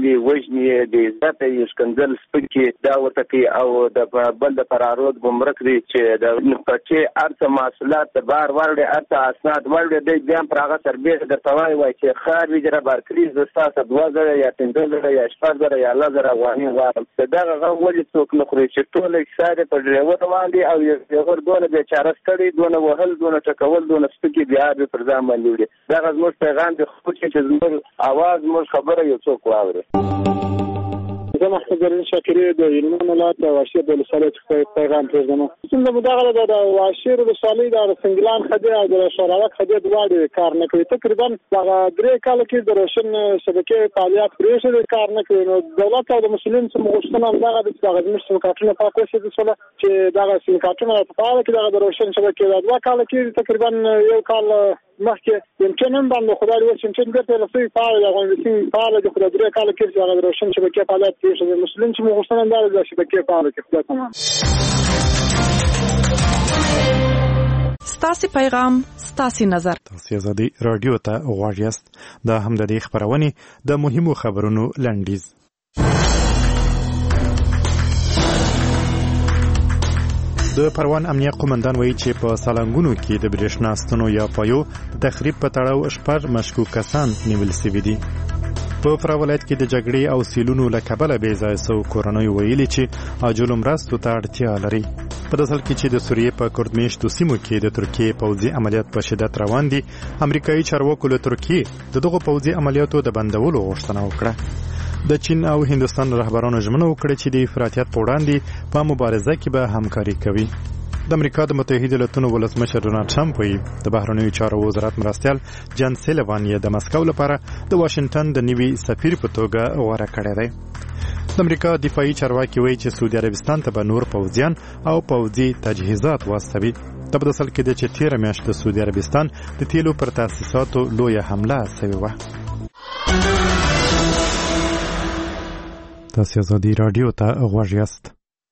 قتلې وژنې د عزت یې ښکنځل سپکې دا ورته کوي او د بل د فرارود ګمرک دی چې د پټې ارڅ محصولات د بار ورډې ارڅ اسناد ورډې د بیا پر هغه سربېره د توای وای چې خار ویجره بارکلیز د تاسو دوه زره یا پنځه زره یا شپږ زره یا لږ زره وانه وارم دا هغه ولې څوک نه خوري چې ټول اقتصاد په ډریور باندې او یو ور دونه به چاره ستړي دونه وهل دونه ټکول دونه سپکې بیا به پر ځان باندې وړي دا زموږ پیغام د خو چې زموږ आवाज موږ خبره یو څوک واوري زه محمد شاکری د یلمون ولایت واشیر د لسالې پیغام پرځم څنګه مداغله د واشیر د لسالې د سنگلان خدای او د شوراوک خدای دواړي کار نه کوي تقریبا هغه درې کال کې د روشن شبکې فعالیت پرېښه کار نه کوي نو دولت او د مسلمان سم غوښتنه دغه د هغه مشر کارتونه پاکه شي د څه چې دغه سیم کارتونه په فعال کې دغه د روشن شبکې د دوه کال کې تقریبا یو کال مخکې يمكن ان باندې خدای له شنچن ګټه لسی فعال د افغانستان فعال د خدای درې کال کې هغه د روشن شبکې فعالیت پرېښه مسلمان سم غوښتنه دغه د شبکې فعال کې خدای تمام ستاسو پیغام ستاسو نظر تاسو ازادي رادیو ته غواړئ دا هم د دې خبرونه د مهمو خبرونو لنډیز د پروان امنیه قومندان وایي چې په سالنګونو کې د برېښنا ستنو یا پایو تخریب په تړاو شپږ مشکوک کسان نیول شوي دي په فراه ولایت کې د جګړې او سیلونو له کبله بې ځایه سوو کورنیو ویلي چې عاجلو مرستو ته اړتیا لري په داسې حال کې چې د سوریې په کردمیشتو سیمو کې د ترکیې پوځي عملیات په شدت روان دي امریکایي چارواکو له ترکیې د دغو پوځي عملیاتو د بندولو غوښتنه وکړه د چین او هندستان رهبرانو ژمنه وکړه چې د افراطیت په وړاندې په مبارزه کې به همکاري کوي د امریکا د متحده ایالاتونو ولسمشر ډونالډ ټرمپ وایي د بهرنیو چارو وزارت مرستیال جان سیلوان یې د مسکو لپاره د واشنگټن د نوي سفیر په توګه غوره کړی دی د امریکا دفاعي چارواکي وایي چې سعودي عربستان ته به نور پوځیان او پوځي تجهیزات واستوي د په داسې کې د چې تیره میاشت د سعودي عربستان د تیلو پر تاسیساتو لویه حمله شوې وه تاسو ازادي رادیو ته غوږ یاست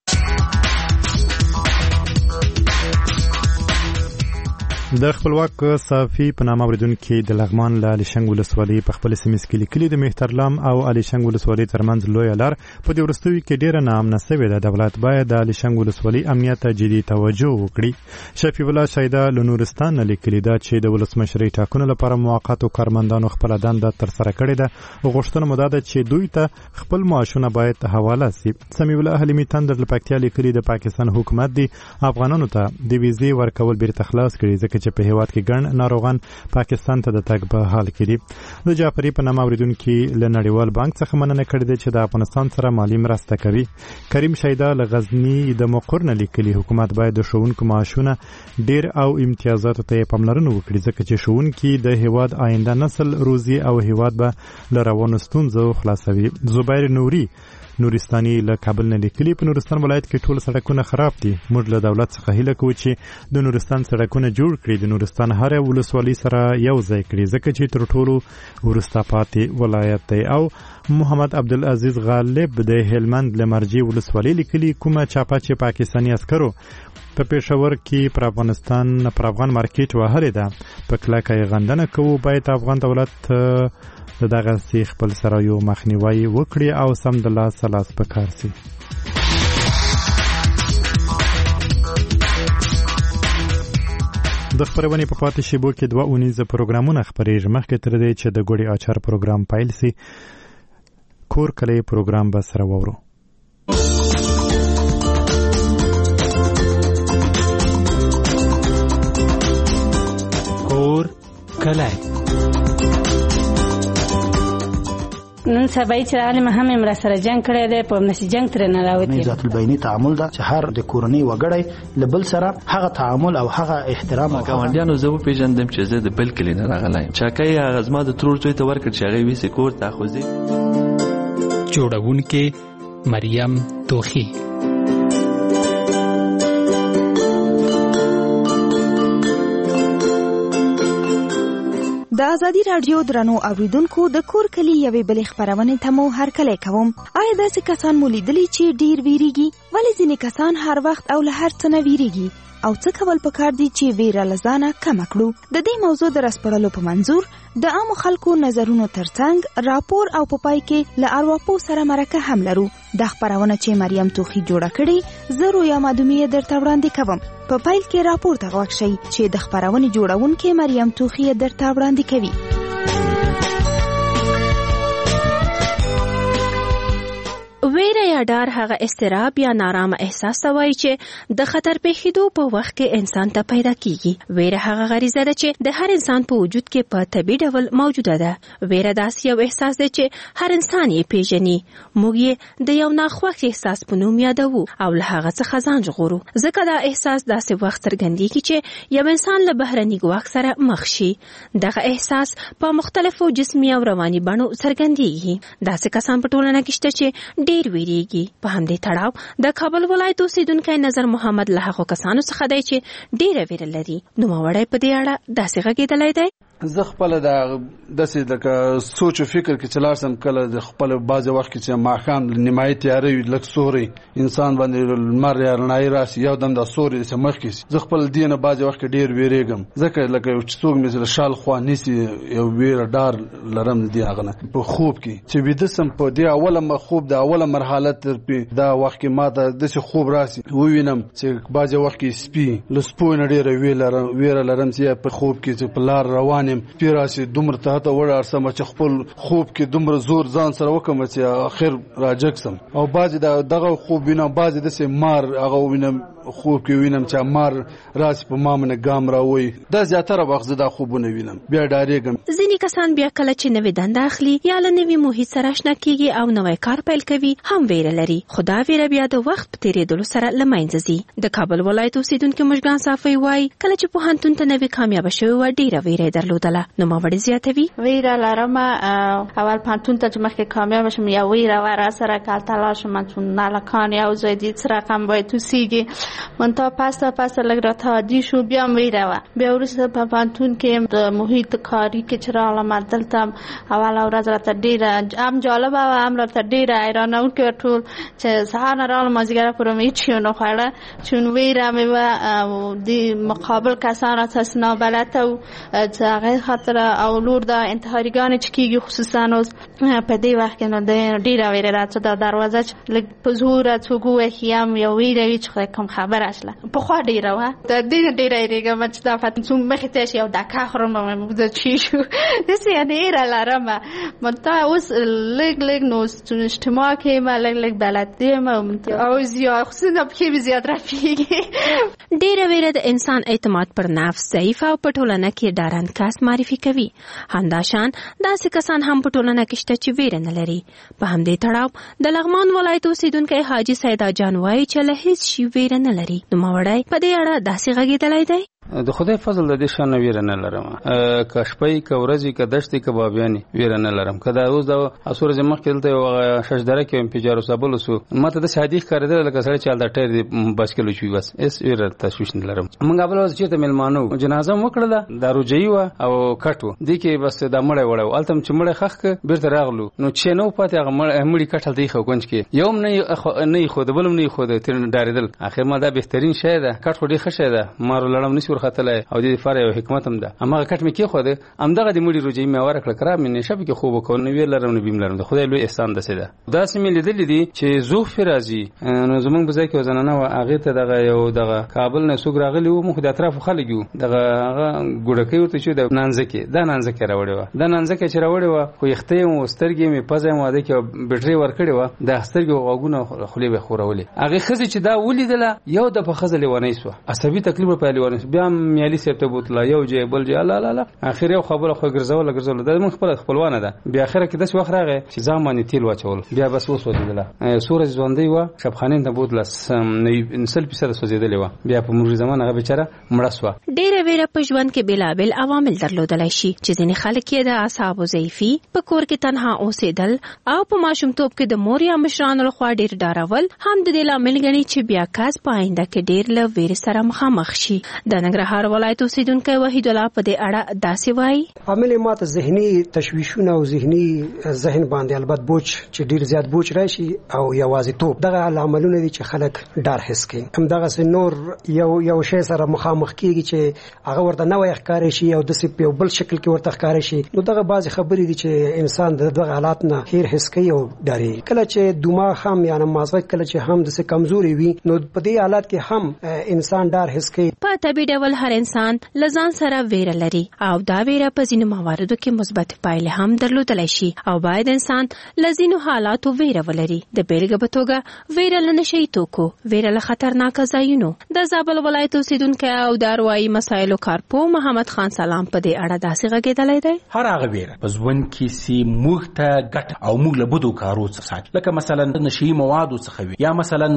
د خپلواک صافي په نامه اوریدونکو د لغمان له عليشنګ ولسوالۍ په خپل سیمه کې لیکلي د مهترلام او عليشنګ ولسوالۍ ترمنځ لوی لار په دې ورستوي کې ډیره ناامنه شوې ده دولت باید د عليشنګ ولسوالۍ امنیت ته جدي توجه وکړي شفیع الله شایده له نورستان لیکلي دا چې د ولسمشرۍ ټاکنو لپاره موقتو کارمندانو خپل دنده تر سره کړې ده غوښتنه مو ده چې دوی ته خپل معاشونه باید حواله شي سمیع الله حلیمي تندر له پکتیا لیکلي د پاکستان حکومت دی افغانانو ته د ویزې ورکول بیرته خلاص کړي ځکه چې په هیواد کې ګڼ ناروغان پاکستان ته د تګ په حال کې دي د جعفري په نامه اوریدونکو له نړیوال بانک څخه مننه کړې ده چې د افغانستان سره مالی مرسته کوي کریم شیدا له غزنی د مقر نه لیکلي حکومت باید د ښوونکو معاشونه ډیر او امتیازاتو ته پاملرنه وکړي ځکه چې ښوونکي د هیواد آینده نسل روزي او هیواد به له روانو ستونزو خلاصوي زبیر نوري نورستاني له کابل نه لیکلي په نورستان ولایت کې ټول سړکونه خراب دي موږ له دولت څخه هیله کوو چې د نورستان سړکونه جوړ کړي د نورستان هر ولسوالۍ سره یو ځای کړي ځکه چې تر ټولو وروسته پاتې ولایت دی او محمد عبدالعزیز غالب د هلمند له مرجي ولسوالۍ لیکلي کومه چاپه چې پاکستاني عسکرو په پېښور کې پر افغانستان پر افغان مارکیټ وهلې ده په کلکه یې غندنه کوو باید افغان دولت د دغه سي خپل سره یو مخنیوي وکړي او سم د لاس لاس پکار سي د خبرونې په پاتې شیبو کې دوه اونیزه پروګرامونه خبرېږي مخکې تر دې چې د ګوړې اچار پروګرام پیل سي کور کلی پروګرام به سره وورو کور کلی نن سبا چې عالم هم امر سره جنگ کړی دی په نشي جنگ تر نه راوتی ذات البینی تعامل دا چې هر د کورنۍ وګړی لبل سره هغه تعامل او هغه احترام او ګاونډیانو زه په پیژندم چې زه د بل کلی نه راغلایم چاکای هغه زما د ترور څوی ته ورکړ چې هغه ویسي کور ته خوځي جوړونکې مریم توخی د ازادي رادیو درنو اوریدونکو د کور کلی یوې بلې خبرونه ته مو هرکلی کوم. آیا داسې کسان مو لیدلي چې ډیر ویریږي؟ ولې ځینې کسان هر وخت او له هر څه نه ویریږي او څه کول پکار دي چې ویره له ځانه کمه کړو؟ د دې موضوع د راسپړلو په منظور د عامو خلکو نظرونو ترڅنګ راپور او په پای کې له ارواپو سره مرکه هم لرو. د خبرونه چې مریم توخی جوړه کړې زه رویا مادومیه درته وړاندې کوم. په پیل کې راپور ته غوږ شئ چې د خبرونې جوړونکې مریم توخی درته وړاندې کوي. ویره یا ډار هغه استراب یا نارامه احساس وایي چې د خطر پیښېدو په وخت کې انسان ته پیدا کیږي. ویره هغه غریزه ده چې د هر انسان په وجود کې په طبیعي ډول موجوده ده. ویره داسې یو احساس دی چې هر انسان یې پیژني. موږ یې د یو ناخوښ احساس په نوم یادوو او له هغه څخه ځان ژغورو، ځکه دا احساس داسې وخت څرګندېږي چې یو انسان له بهرني ګواښ سره مخ شي. دغه احساس په مختلفو جسمي او رواني بڼو څرګندېږي. داسې کسان په ټولنه کې شته چې ډیر ویریږي. په همدې تړاو د کابل ولایت اوسیدونکی نظر محمد له هغو کسانو څخه دی چې ډیره ویره لري. نوموړی په دې اړه داسې غږېدلی دی. زه خپل د داسې لکه سوچ او فکر کې چلار سم کله د خپل بعض وخت کې چې ماښام نیمایي تیارې وي لږ سوري انسان باندې لمر یا رڼایي راشي یو دم د سوري چې مخ کې زه خپل دې نه بعض وخت ډیر ویریږم، ځکه لکه یو څوک مې سره شال خوا نیسي یو ویره ډار لرم دې هغه نه په خوب کې چې ویده سم په دې اوله خوب د اوله مرحله تر په دا وخت کې ماته داسې خوب راشي ووینم چې بعض وخت کې سپي له سپو نه ډیره ویره لرم چې په خوب کې چې په لار روان پیراسي دومره ته ته وړ سم چې خپل خوب کې دومره زور ځان سره وکم چې اخر راجک سم او باز دغه خوب وینم باز د سه مار هغه وینم خوب کې وینم چې مار راس په مامنه ګام راوي. دا زیاتره وخت زه دا خوبونه وینم بیا ډاریږم. ځینې کسان بیا کله چې نوې دنده اخلي یا له نوې محیط سره آشنا کیږي او نوې کار پیل کوي هم ویره لري، خو دا ویره بیا د وخت په تیریدلو سره له منځه ځي. د کابل ولایت اوسیدونکي مشګان صافي وایي کله چې پوهنتون ته نوې کامیابه شوې وه ډیره ویره درلودله. نوموړی زیاتوي ویره لرم اول پوهنتون ته چې مخکې کامیابه شم یا ویره وه راسره کالته لاړ شم چون نالکان یو ځای دي څه رقم باید توسیږي منتها پسته پسته لږ راته عادي شو بیا هم ویره وه. بیا وروسته په پوهنتون کې د محیط کاري کې چې راغلم دلته اوله ورځ راته ډېره هم جالبه وه هم راته ډېره حیرانوونکې وه ټول چې سهار نه راغلم مازدیګره پورې مې هېڅ شی ونه خوړه چون ویره مې وه د مقابل کسان راته هسې نابلده وو چې هغې خاطر او لور د انتحاریګانې چې کېږي خصوصا اوس په دې وخت کې نو ډېره ویره راته د دروازه چې لږ په زوره څوک ووهي هم یو ویره وي چې خدای کوم خبره شله پخوا ډېره وه د دې نه ډېره یېرېږم چې دا پوهنتون مخې ته شي یو دکه خورم زه چی شو داسې یعنې یېره لرم منتها اوس لږ لږ نو اجتماع کې یم لږ لږ بلد یم او زیات خصوصا پښې مې زیات رپېږي. ډېره ویره د انسان اعتماد پر نفس ضعیف او په ټولنه کې ډارن کس معرفي کوي. همداشان داسې کسان هم په ټولنه کې شته چې ویره نه لري. په همدې تړاو د لغمان ولایت اوسیدونکی حاجي سیدا جان وایي چې له هیڅ شي ویره نه لري. نوموړی په دې اړه داسې غږېدلی دی. د خدای فضل د دې شان ویره نه لرم، که شپې که ورځې که دشتې که بابیانې ویره نه لرم. که دا اوس د اسوره چې مخکې دلته یو ششدره کې وم پیجار وسابل وسو ما ته داسې عادي ښکارېدل لکه سړی چې هلته ټایر د بایسکل وچوي بس هېڅ ویره تشویش نه لرم. موږ بله ورځ چېرته مېلمانه وو جنازه مو وکړله دا روجایي وه او کټ و دې کې بس دا مړی وړی و هلته م چې مړی ښخ کړ بېرته راغلو نو چې نه و پاتې هغه مړي کټ هلته ایښی و کونج کې یو هم نه ایښود بل هم نه ایښود ترې ډارېدل. اخر ما دا بهترین شی ده کټ خو ډېر ښه شی ده مارو لړم نشي ورختلی او دې لپاره یو حکمت هم ده. هماغه کټ مې کېښوده همدغه د مړي روجایي مې ورکړه کراب مې نشه پکې خوب وکړو نه ویې لرم نه بیم لرم د خدای لوی احسان داسې ده. داسې مې لیدلي دي چې زوفې راځي نو زمونږ په ځای کې یو زنانه وه هغې ته دغه یو دغه کابل نه څوک راغلي وو موږ د اطرافو خلک یو دغه هغه ګوډکۍ ورته چې د نانځکې دا نانځکې راوړې وه دا نانځکې چې راوړې وه خو یختې یې و سترګې مې پزه یې واده کې بټرۍ ورکړې وه دا سترګې غوږونه خولې به یې ښورولې. هغې ښځې چې دا ولیدله یو دفعه ښځه لیونۍ سوه عصبي تکلیف ورپه لیونۍ سوه. بیا میالي صاحب ته بوتله یو جای بل جای الله الله اخر یو خبره خو ګرځوله ګرځوله دا موږ خپله خپلوانه ده. بیا اخره کې داسې وخت راغی چې ځان باندې تیل واچول بیا بس وسوځېدله څو ورځې ژوندۍ وه شبخانې ته بوتله سل فیصده سوځېدلې وه بیا په مرور زمان هغه بېچاره مړه سوه. ډېره ویره په ژوند کې بېلابېل عوامل درلودلی شي چې ځینې خلک یې د اعصابو ضعیفي، په کور کې تنها اوسېدل او په ماشومتوب کې د مور یا مشرانو لخوا ډېر ډارول هم د دې لامل ګڼي چې بیا کس په آینده کې ډېر له ویرې سره مخامخ شي. د ننګرهار ولایت اوسېدونکی وحید الله په دې اړه داسې وایي: عامل ما ته ذهني تشویشونه او ذهني ذهن باندې البته بوج چې ډېر زیات بوج راشي او یوازیتوب، دغه عاملونه دي چې خلک ډار حس کوي. همدغسې نور یو یو شی سره مخامخ کیږي چې هغه ورته نوی ښکاري شي او داسې په یو بل شکل کې ورته ښکاري شي، نو دغه بعضې خبرې دي چې انسان د دغه حالات نه هیر حس کوي او ډارېږي. کله چې دماغ هم یعنې مازغه کله چې هم داسې کمزوري وي نو په دې حالات کې هم انسان ډار حس کوي. په طبیعي ډول هر انسان له ځان سره ویره لري او دا ویره په ځینو مواردو کې مثبت پایلې هم درلودلی شي او باید انسان له ځینو حالاتو ویره ولري. د بېلګې په توګه ویره له نشهیي توکو، ویره له خطرناکه ځایونو. د زابل ولایت اوسېدونکی او د اروايي مسایلو کارپوه محمد خان سلام په دې اړه داسې غږېدلی دی: هر هغه ویره په ژوند کې چې موږ ته ګټه او موږ له بدو کارو څخه ساتي، لکه مثلا نشهیي موادو څخه ویره، یا مثلا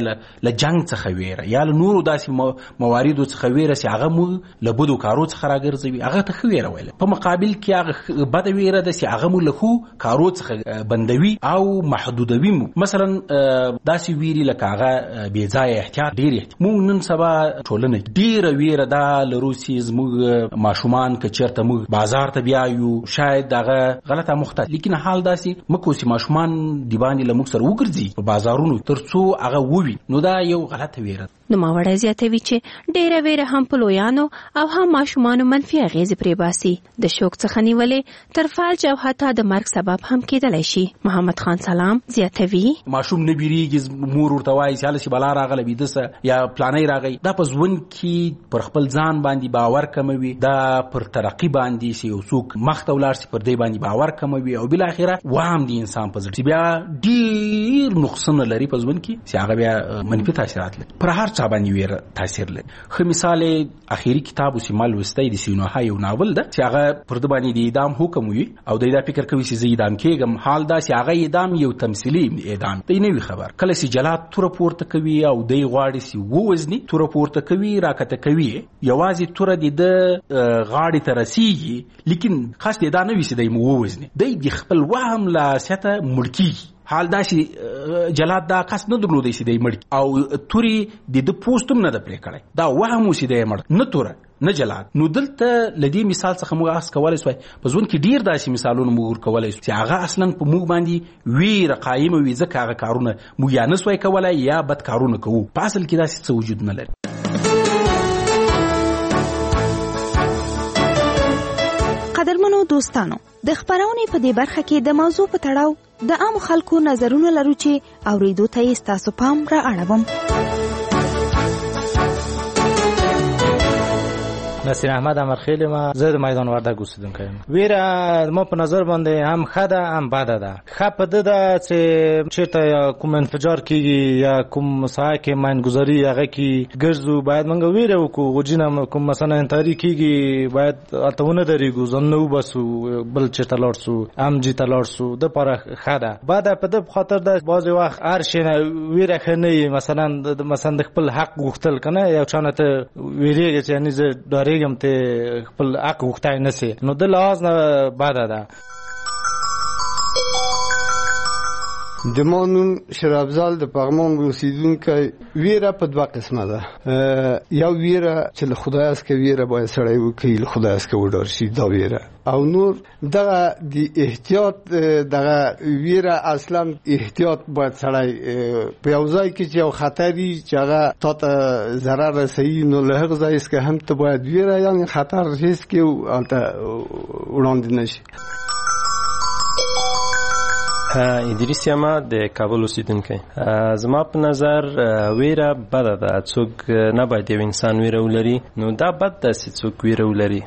له جنګ څخه ویره، یا له نورو داسې مواردو څخه ویره چې هغه موږ له بدو کارو څخه راګرځوي، هغه ته ښه ویره ویله. په مقابل کې هغه بده ویره ده چې هغه موږ له ښو کارو څخه بندوي او محدودوي. مثلا داسې ویري لکه هغه بې ځایه احتیاط، ډېر احتیاط. موږ نن سبا ټولنه ډېره ویره ده لرو چې زموږ ماشومان که چېرته موږ بازار ته بیایو شاید هغه غلطه مخته، لیکن حال داسې مکو چې ماشومان د باندې له موږ سره وګرځي په بازارونو تر څو هغه ووي، نو دا یو غلطه ویره ده. نوموړی زیاتوي چې ډېره ویره هم په لویانو او هم ماشومانو منفي اغېزې پرې باسي، د شوک څخه نیولې تر فلج او حتی د مرګ سبب هم کېدلی شي. محمد خان سلام زیاتوي: ماشوم نه بیریږي، مور ورته وایي چې هله چې بلا راغله ویده سه یا پلانی راغی. دا په ژوند کې پر خپل ځان باندې باور کموي، دا پر ترقي باندې چې یو څوک مخته ولاړ شي پر دې باندې باور کموي او بالاخره وهم د انسان په زړه بیا ډېر نقصونه لري په ژوند کې چې هغه بیا منفي تاثیرات لري. پر هر چا باندې ویره تاثیر لري. ښه مثال اخیری کتاب او سیمال وستی د سینوها یو ناول ده چې هغه پر د باندې د اعدام حکم وي او د دا فکر کوي چې زه اعدام کېږم. حال دا چې هغه اعدام یو تمثیلي اعدام دی، نه وي خبر. کله چې جلاد توره پورته کوي او دی غواړي چې ووزني، توره پورته کوي راکته کوي، یوازې توره د غاړې ته رسیږي، لیکن خاص دی دا نه وي چې دی مو ووزني، دی د خپل وهم له سیته مړ کېږي. حال دا چې جلاد دا قصد نه درلودی چې دی مړ او توري د د پوسټم نه ده پرې کړی، دا وهم و چې دی مړ، نه توره نه جلاد. نو دلته لدی مثال څخه موږ اس کولای سوای په ځون کې ډیر داسې مثالونه موږ ورکولای سو چې هغه اصلا په موږ باندې ویره قائم وي، ځکه هغه کارونه موږ یا نه سوای کولای یا بد کارونه کوو. په اصل کې داسې څه وجود نه لري. قدرمنو دوستانو، د خبرونې په دې برخه کې د موضوع په تړاو د عام خلکو نظرونه لرو چې اوریدو ته یې ستاسو پام را اړوم. نصیر احمد امرخیل ما، زه د میدان وردګ اوسیدونکی یم. ویره ما په نظر باندې هم ښه ده هم بده ده. ښه په ده ده چې چېرته کوم انفجار کېږي یا کوم ساحه کې ماینګذاري هغه کې ګرځو، باید موږ ویره وکړو. غوجینه کوم مثلا انتحاري کېږي باید هلته ونه درېږو، ځان نه وباسو، بل چېرته لاړ سو، امجي ته لاړ سو. د پاره ښه ده. بده په ده په خاطر ده بعضې وخت هر شی نه ویره ښه نه وي. مثلا مثلا د خپل حق غوښتل که نه، یو چا نه ته ویرېږې چې یعنې زه ډارېږم ته خپل حق غوښتای نه سي، نو د لحاظ نه بده ده. د ما نوم شرابزال د پغمان اوسیدونکی. ویره په دوه قسمه ده. یو ویره چې له خدای څخه ویره باید سړی وکړي، له خدای څخه وډار شي، دا ویره. او نور دغه د احتیاط دغه ویره اصلا احتیاط باید سړی په یو ځای کې چې یو خطري چې هغه تا ته ضرر رسوي، نو له هغه ځای څخه هم ته باید ویره یعنې خطر حس کړي او هلته وړاندې نه شي. ادریس یم د کابل اوسیدونکی. زما په نظر ویره بده ده. څوک نه باید یو انسان ویره ولري، نو دا بد ده چې څوک ویره ولري.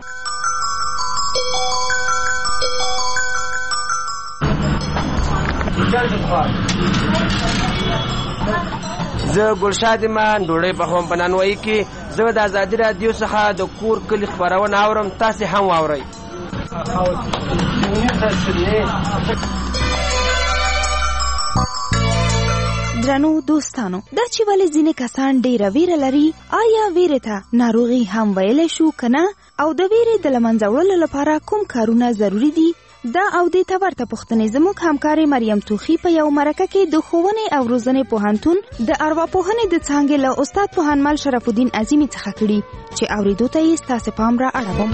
زه ګلشاد ایمان ډوډۍ پخوم په نانوایي کې. زه د ازادي راډیو څخه د کور کلي خپرونه اورم، تاسې هم واورئ. درنو دوستانو دا چې ولې ځینې کسان ډیره ویره لري، آیا ویره ته ناروغي هم ویلی شو کنه، او د ویرې د له منځه وړلو لپاره کوم کارونه ضروري دي؟ دا او دې ته ورته پوښتنې زموږ همکارې مریم توخي په یو مرکه کې د ښوونې او روزنې پوهنتون د ارواپوهنې د څانګې له استاد پوهنمل شرف الدین عظیمي څخه کړي چې اورېدو ته یې ستاسې پام را اړوم.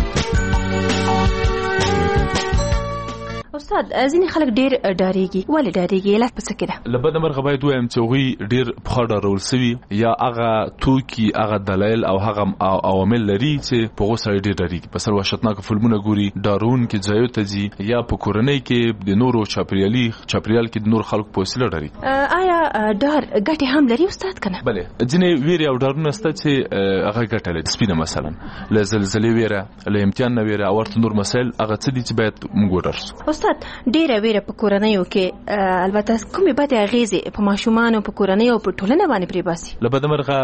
استاد ځینې خلک ډېر ډارېږي، ولې ډارېږي؟ علت په څه کې ده؟ له بده مرغه باید ووایم چې هغوی ډېر پخوا ډارول سوي یا هغه توکي، هغه دلایل او هغه عوامل لري چې په هغو سړی ډېر ډارېږي. په سر وحشتناکه فلمونه ګوري، ډارونکي ځایو ته ځي، یا په کورنۍ کې د نورو چاپریالي چاپریال کې د نور خلکو په وسیله ډاري. آیا ډار ګټې هم لري استاد کنه؟ بله، ځینې ویرې او ډارونه شته چې هغه ګټه لري. سپینه مثلا له زلزلې ویره، له امتحان نه ویره او ورته نور مسایل، هغه څه دي چې باید موږ ودرسو. استاد ډیره ویره په کورنیو کې، البته کومې بدې اغیزې په ماشومانو په کورنیو او په ټولنه باندې پرې باسي؟ له بده مرغه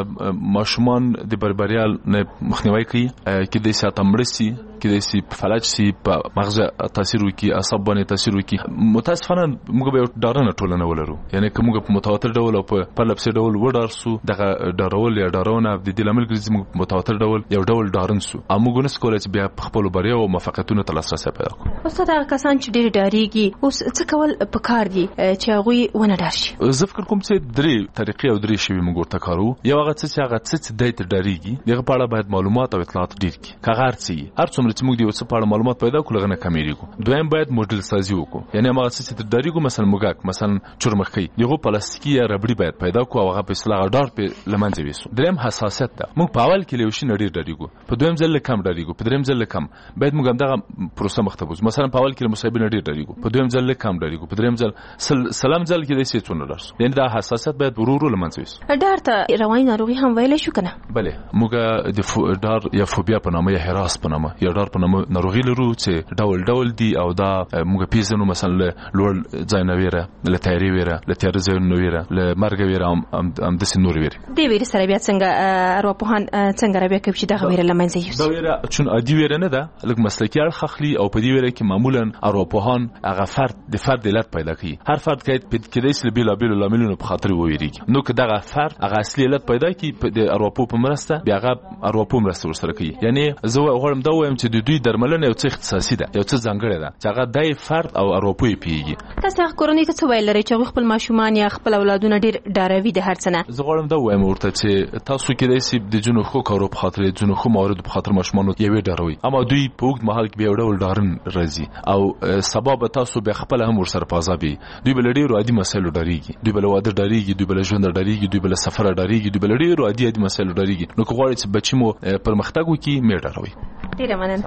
ماشومان د بربریال نه مخنیوي کوي، کېدای شي اتمړ شي، کېدای شي فلج شي، په مغز تاثیر وکړي، اعصاب باندې تاثیر وکړي. متاسفانه موږ به ډارنه ټولنه ولرو، یعنی که موږ په متواتر ډول او په پرلپسې ډول وډارسو، دغه ډارول یا ډارونه د دې لامل ګرځي موږ په متواتر ډول یو ډول ډارن سو، او موږ نس کولای چې بیا په خپل بریا او موفقیتونو ته لاسرسی پیدا کړو. استاد هغه کسان چې ډېر ډاریږي اوس څه کول پکار دي چې هغوی ونه ډار شي؟ زه فکر کوم چې درې طریقې او درې شیوې موږ ورته کارو. یو هغه څه چې هغه څه چې دی ته ډاریږي، دغه په اړه باید معلومات او اطلاعات ډېر کړي. که هغه هر څه وي، هر څومره چې موږ د یو څه په اړه معلومات پیدا کړو هغه نه کمېږو. دویم باید موډل سازي وکړو، یعنې هغه څه چې ډاریږو، مثلا موږک، مثلا چرمخۍ، دغه پلاستیکي یا ربړي باید پیدا کړو او هغه په اصطلاح ډار په لمنځه ویسو. دریم حساسیت ده. موږ په اول کې له یو شي نه ډېر ډاریږو، په دویم ځل کم ډاریږو، په دریم ځل کم. باید موږ همدغه پروسه مخته بوځو. مثلا په اول کې له مصیبت نه ډېر ډاریږو، په دویم ځل کم ډاریږو، په دریم ځل سلام ځل کې د څه څونه درس. یعنی دا حساسیت باید ورو ورو لمنځه ویسو. ډار ته رواني ناروغي هم ویلی شو کنه؟ بله، موږ د ډار یا فوبیا په نامه یا هراس په نامه یا ډار په نامه ناروغي لرو چې ډول ډول دي، او دا موږ پیژنو. مثلا له لوړ ځای نه ویره، له تیارې ویره، له تیاره ځایونو نه ویره، له مرګ ویره، هم داسې نورې ویرې. دې ویرې سره بیا څنګه ارواپوهان څنګه رابیا کوي چې دغه ویره له منځه یوسي؟ دا ویره چون عادي ویره نه ده، لږ مسلکي اړخ اخلي، او په دې ویره کې معمولا ارواپوهان هغه فرد د فرد علت پیدا کوي. هر فرد کېدای شي له بېلابېلو لاملونو په خاطر وویریږي. نو که دغه فرد هغه اصلي علت پیدا کړي د ارواپوه په مرسته، بیا هغه ارواپوه مرسته ورسره کوي. یعنی زه غواړم دا ووایم چې د دوی درملنه یو څه اختصاصي ده، یو څه ځانګړې ده چې هغه دی فرد او ارواپوه یې پوهېږي. تاسو هغه کورنۍ ته څه ویل لرئ چې هغوی خپل ماشومان یا خپل اولادونه ډېر ډاروي د هر څه نه؟ زه غواړم دا ووایم ورته چې تاسو کېدای شي د ځینو ښو کارو په خاطر، د ځینو ښو مواردو په خاطر ماشومانو یوې ډاروي، اما دوی په اوږد مهال کې بیا یو ډول ډارن راځي، او سبا به تاسو بیا خپله هم ورسره په عذاب یې. دوی به له ډېرو عادي مسایلو ډارېږي، دوی به له واده ډارېږي، دوی به له ژونده ډارېږي، دوی به له سفره ډارېږي، دوی به له ډېرو عادي عادي مسایلو ډارېږي. نو که غواړئ چې بچي مو پرمختګ وکړي، مې ډاروئ. ډېره مننه.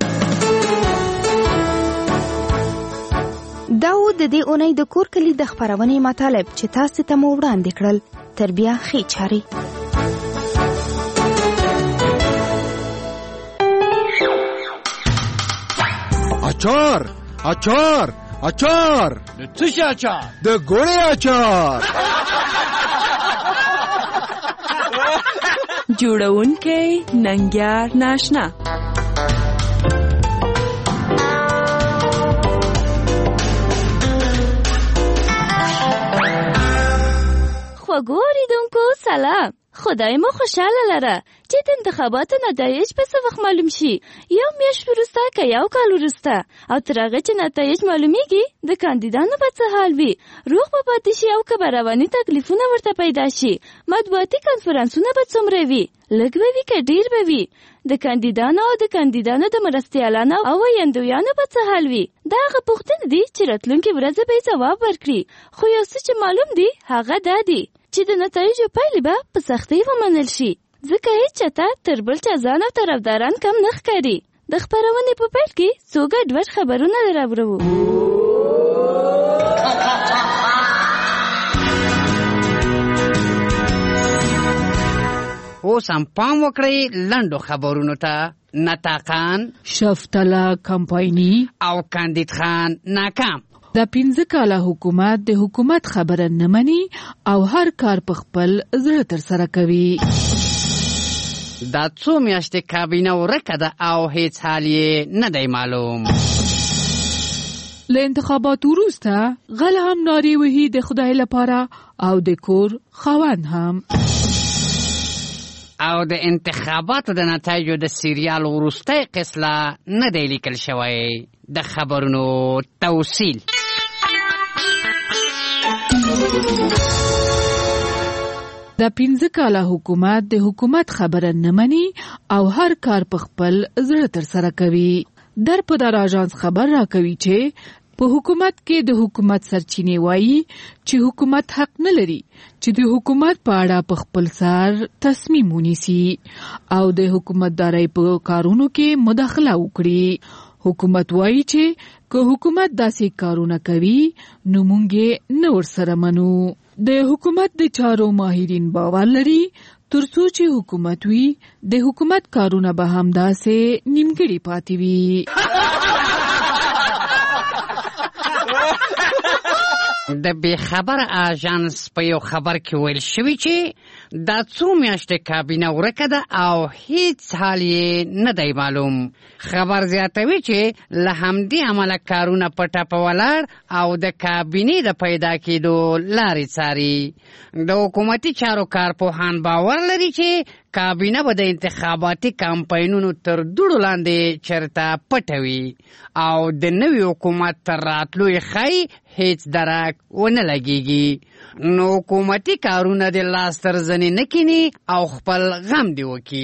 دا و د دې اونۍ د کور کلي د خپرونې مطالب چې تاسو ته مو وړاندې کړل. تر بیا ښې چارې. اچار اچار اچار د څه شي اچار؟ د ګوړې اچار. جوړونکی ننګیار ناشنا. خوږو اوریدونکو سلام، خدای مو خوشاله لره چې د انتخاباتو نتایج په څه وخت معلوم شي، یو میاشت وروسته که یو کال وروسته، او تر هغه چې نتایج معلومیږي د کاندیدانو به څه حال وي، روغ به پاتې شي او که به رواني تکلیفونه ورته پیدا شي، مطبوعاتي کنفرانسونه به څومره وي، لږ به وي که ډېر به وي، د کاندیدانو او د کاندیدانو د مرستیالانو او ویندویانو به څه حال وي. دا هغه پوښتنې دي چې راتلونکې ورځ به یې ځواب ورکړي. خو یو څه چې معلوم دي هغه دا دي چې د نتایجو پایلې به په سختۍ ومنل شي، ځکه هیڅ چاته تر بل چا ځان او طرفداران کم نه ښکاري. د خپرونې په پیل کې څو ګډوډ خبرونه راوړو. اوس هم پام وکړئ لنډو خبرونو ته. نطاقان شفتله کمپایني او کاندید خان ناکام. د پنځه کاله حکومت د حکومت خبره نه مني او هر کار په خپل زړه تر سره کوي. دا څو میاشتې کابینه ورکه ده او هیڅ حال یې نه دی معلوم. له انتخاباتو وروسته غل هم نارې وهي د خدای لپاره او د کور خاوند هم. او د انتخاباتو د نتایجو د سریال وروستی قسله نه دی لیکل شوی. د خبرونو توصیل. د پنځه کاله حکومت د حکومت خبره نه مني او هر کار په خپل زړه تر سره کوي. در په دار اژانس خبر را کوي چې په حکومت کې د حکومت سرچینې وایي چې حکومت حق نه لري چې د حکومت په اړه په خپل سر تصمیم ونیسي او د حکومت دارای په کارونو کې مداخله وکړي. حکومت وایي چې که حکومت داسې کارونه کوي نو مونږ نه ورسره منو. د حکومت د چارو ماهرین باور لري ترڅو چې حکومت وي د حکومت کارونه به هم داسې نیمګړي پاتې وي. د بې خبر آژانس په یو خبر کې ویل شوي چې دا څو میاشتې کابینه ورکه ده او هیڅ حال یې نه دی معلوم. خبر زیاتوي چې له همدې عمله کارونه په ټپه ولاړ او د کابینې د پیدا کېدو لارې څاري. د حکومتي چارو کارپوهان باور لري چې کابینه به د انتخاباتي کمپاینونو تر دوړو لاندې چرته پټوي او د نوي حکومت تر راتلو یې ښایي هیڅ درک ونه لګیږي. نو حکومتي کارونه د لاس تر زنې نه کینی او خپل غم دی وکي.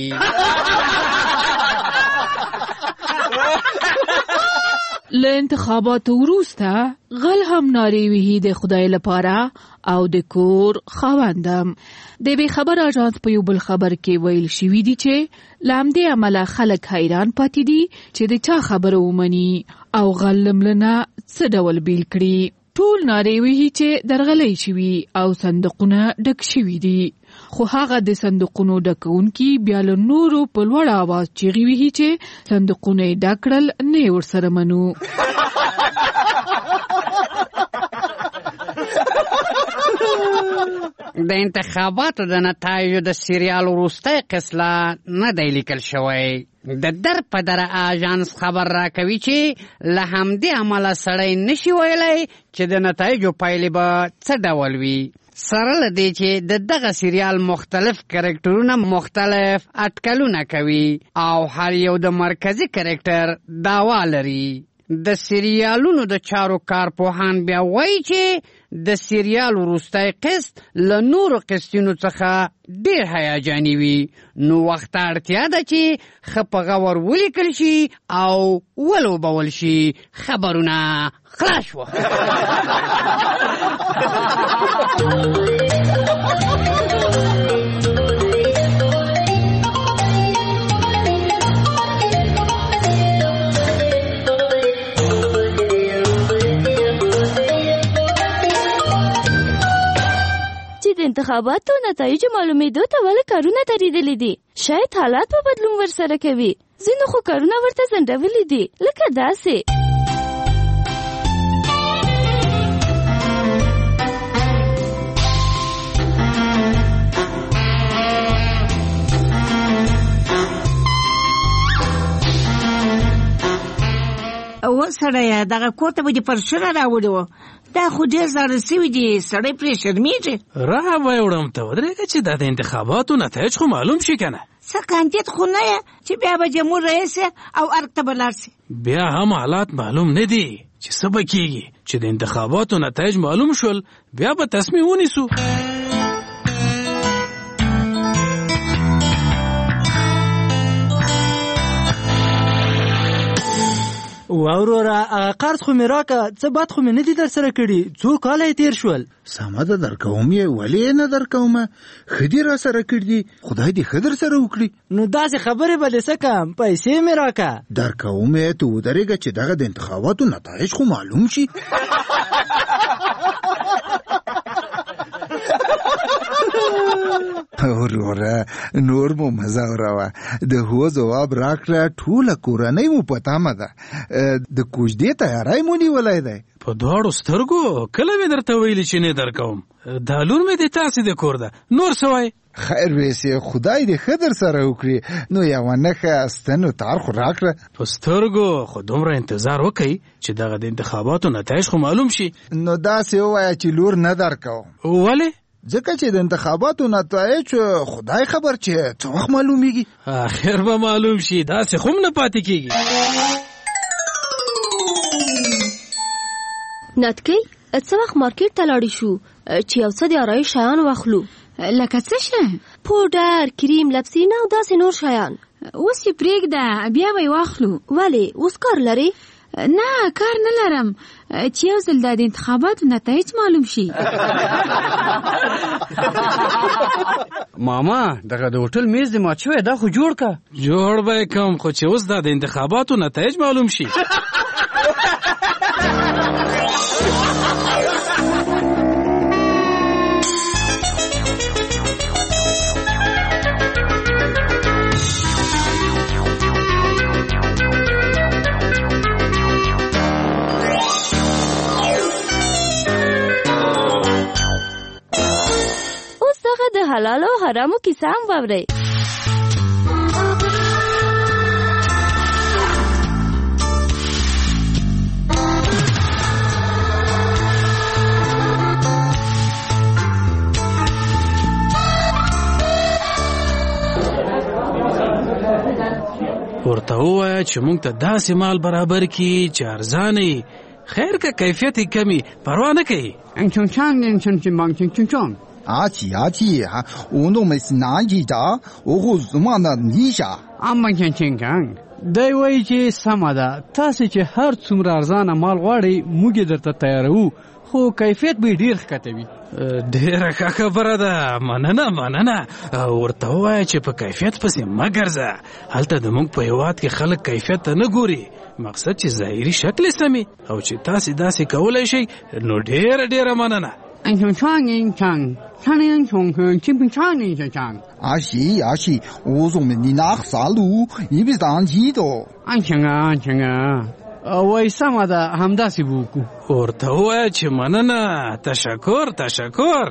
له انتخاباتو وروسته غل هم نارې وهي د خدای لپاره او د کور خاوندم. د بې خبر آژانس په یو بل خبر کې ویل شوي دي چې له همدې امله خلک حیران پاتې دي چې د چا خبره ومني او غل لملنه څه ډول بیل کړي. ټول نارې وهي چې درغلی شوي او صندوقونه ډک شوي دي، خو هغه د صندوقونو ډکونکي بیا له نورو په لوړ آواز چیغې وهي چې صندوقونه یې ډک کړل، نه یې ورسره منو. د انتخاباتو د نتایجو د سریال وروستی قسله نه دی لیکل شوی. د در په در آژانس خبر راکوي چې له همدې امله سړی نشي ویلی چې د نتایجو پایلې به څه ډول وي، سره له دې چې د دغه سریال مختلف کرکټرونه مختلف اټکلونه کوي او هر یو د مرکزي کرکټر دعوا لري. د سریالونو د چارو کارپوهان بیا وایي چې د سریال وروستی قسط له نورو قسطونو څخه ډېر هیجاني وي، نو وخت اړتیا ده چې ښه په غور ولیکل شي او ولوبول شي. خبرونه خلاص شوه. د انتخاباتو نتایجو معلومېدو ته ولې کارونه درېدلي دي؟ شاید حالات په بدلون ورسره کوي، ځینو خو کارونه ورته ځنډولي دي، لکه داسې. و سړیه دغه کور ته به دې پر شنه راوړي وو، دا خو ډېر زاړه سوي دي، سړی پرې شرمېږي. را ویوړم ته ودرېږه چې دا د انتخاباتو نتایج خو معلوم شي که نه. څه کاندید خو نه یې چې بیا به جمهور رئیس او ارګ ته به لاړ سي. بیا هم حالات معلوم نه دي چې څه به کېږي. چې د انتخاباتو نتایج معلوم شول بیا به تصمیم ونیسو. واورورا قرض خو مې راکه، څه بد خو مې نه دي در سره کړي، څو کاله یې تېر شول. سمه ده درکوم یې، ولې یې نه درکومه؟ ښه دي را سره کړي دي، خدای دې ښه در سره وکړي. نو داسې خبرې به دې څه کم، پیسې مې راکه. درکوم یې، ته ودرېږه چې دغه د انتخاباتو نتایج خو معلوم شي. وروره نور مو مزه وروه، د هو ځواب راکړه، ټوله کورنۍ مو په تمه ده. د کوژدې تیاری مو نیولی دی، په دواړو سترګو کله مې درته ویلي چې نه درکوم. دا لور مې د تاسې د کور ده، نور څه وایي؟ خیر ویسې خدای دې ښه در سره وکړي. نو یوه نښه ستنو تار خو راکړه. په سترګو خو دومره انتظار وکئ چې دغه د انتخاباتو نتایج خو معلوم شي. نو داسې ووایه چې لور نه درکوم. ولې؟ ځکه چې د انتخاباتو نتایج خدای خبر چې څه وخت معلومیږي. آخر به معلوم شي، داسې خو هم نه پاتې کېږي. نتکۍ څه وخت مارکیټ ته لاړې شو چې یو څه د آرایش شیان واخلو؟ لکه څه شی؟ پوډر، کریم، لپسینه او داسې نور شیان. اوس یې پرېږده، بیا به یې واخلو. ولې؟ اوس کار لرې؟ نه کار نه لرم، چې یو ځل د انتخاباتو نتایج معلوم شي. ماما دغه د هوټل میز دې مات شوی، دا خو جوړ که. جوړ به یې کم، خو چې اوس دا د انتخاباتو نتایج معلوم شي. د حلال او حرامو کیسه هم واورئ. ورته ووایه چې موږ ته داسې مال برابر کړي چې ارزانه یې، خیر که کیفیت یې کمی پروا نه کوي. 阿奇阿奇哈，我弄没是哪一家？我和什么的你下？ اما چنچنګ دی وایي چې سمه ده، تاسې چې هر څومره ارزانه مال غواړئ موږ یې درته تیاروو، خو کیفیت به یې ډېر ښکته وي. ډېره ښه خبره ده، مننه مننه. ورته ووایه چې په کیفیت پسې مه ګرځه. هلته د موږ په هېواد کې خلک کیفیت ته نه ګوري، مقصد چې ظاهري شکل یې سمي. او چې تاسې داسې کولی شئ نو ډېره ډېره مننه. 安全窗人窗，窗人窗户，基本窗人就窗。 阿西阿西，我说明你哪个啥路，你别上去的。 安全啊安全啊，呃，وای سمه ده همداسې وکړو. ورته ووایه چې مننه، تشکر تشکر.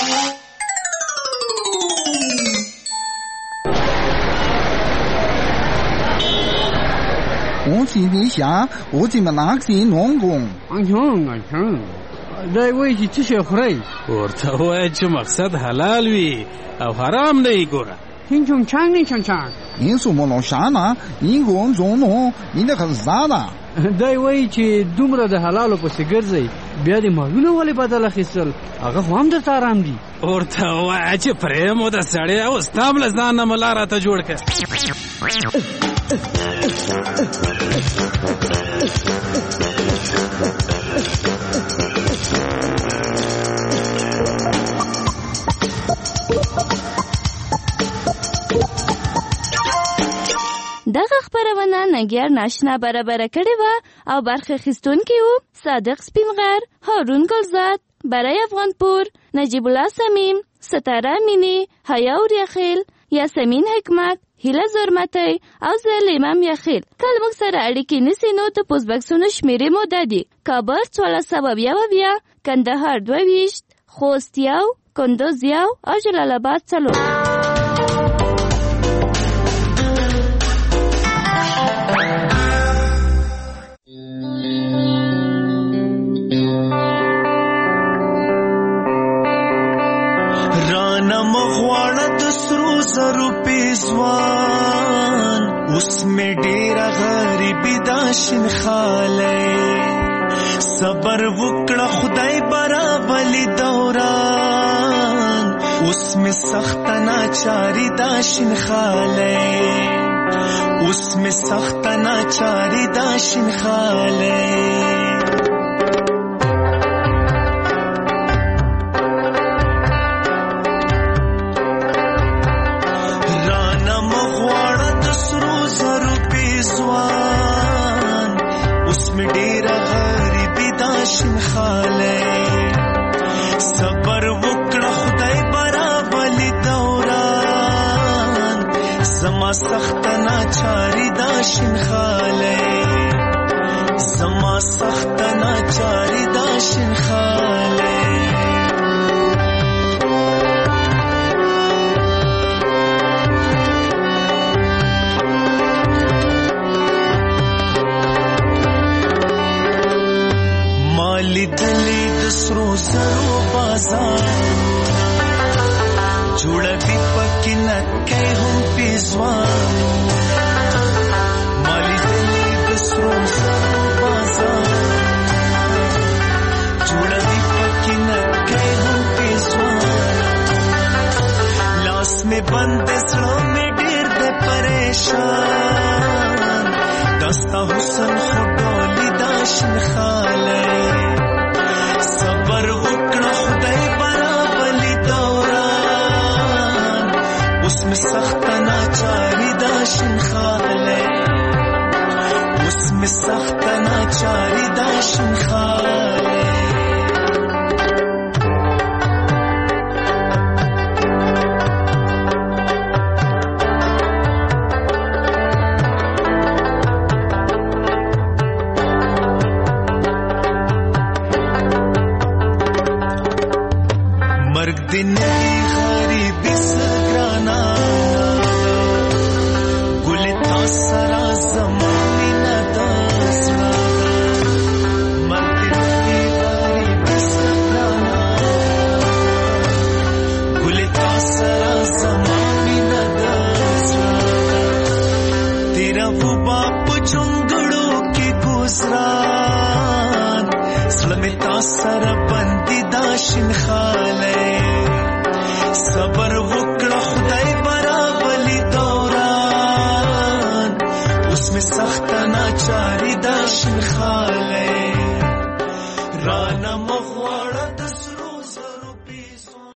我心里想，我怎么哪个是农工？ 安全安全。 دی وایي چې څه شی خورئ؟ ورته ووایه چې مقصد حلال وي او حرام نه یې ګوره. 天穹창呢창 창。 你说么弄啥呢？你工中农，你那可是啥呢？ دی وایي چې دومره د حلالو پسې ګرځئ، بیا دې مالونه ولې بدل اخیستل؟ هغه خو هم درته ارام دي. ورته ووایه چې پرېمو د سړی اوس تا هم له ځان نه ملا راته جوړ کړه. دغه خبرونه نګیار ناشنا برابره کړې وه او برخه اخیستونکي وو صادق سپینغر، هارون ګلزاد، برای افغانپور، نجیب الله سمیم، ستاره مینی، حیا اوریاخیل، یاسمین حکمت، هیله زرمتی او زه لیمام یاخیل. کله موږ سره اړیکې نیسي نو د پوسټ بکسونو شمېرې مو دا دي: کابل څوارلس سوه اویا اویا، کندهار دوه ویشت، خوست یو، کندوز یو او جلال آباد څلور. زرو پیزوان اوس می ډیره غریبی دا شین خاله صبر وکړه خدای برابلی دوران اوس می سخت ناچاری دا شین خاله اوس می سخت ناچاری دا شین خاله صبر وکړه خدای برابلی دوران زما سخت ناچاری دا شین خاله زما سخت ناچاری دا شین خاله مالی دلی دسرو سرو بازار جوڑا بھی پکی نکے ہم پیزوانو مالی دلی دسرو سرو بازار جوڑا بھی پکی نکے ہم پیزوانو لاس میں بند سڑوں میں ڈیر دے پریشان دستا حسن خودولی داشن خالے صبر وکڑا خدای برابلی دوران اس میں سخت ناچاری داشن خالے اس میں سخت ناچاری داشن خالے दिन की गरीबी सगराना गुलता सरा ज़मानी नदासना मर्द की गरीबी सगराना गुलता सरा ज़मानी नदासना तेरा वो बाप चुंगड़ों की गुजरान सलमिता सरा बंदी दाशिन खाले صبر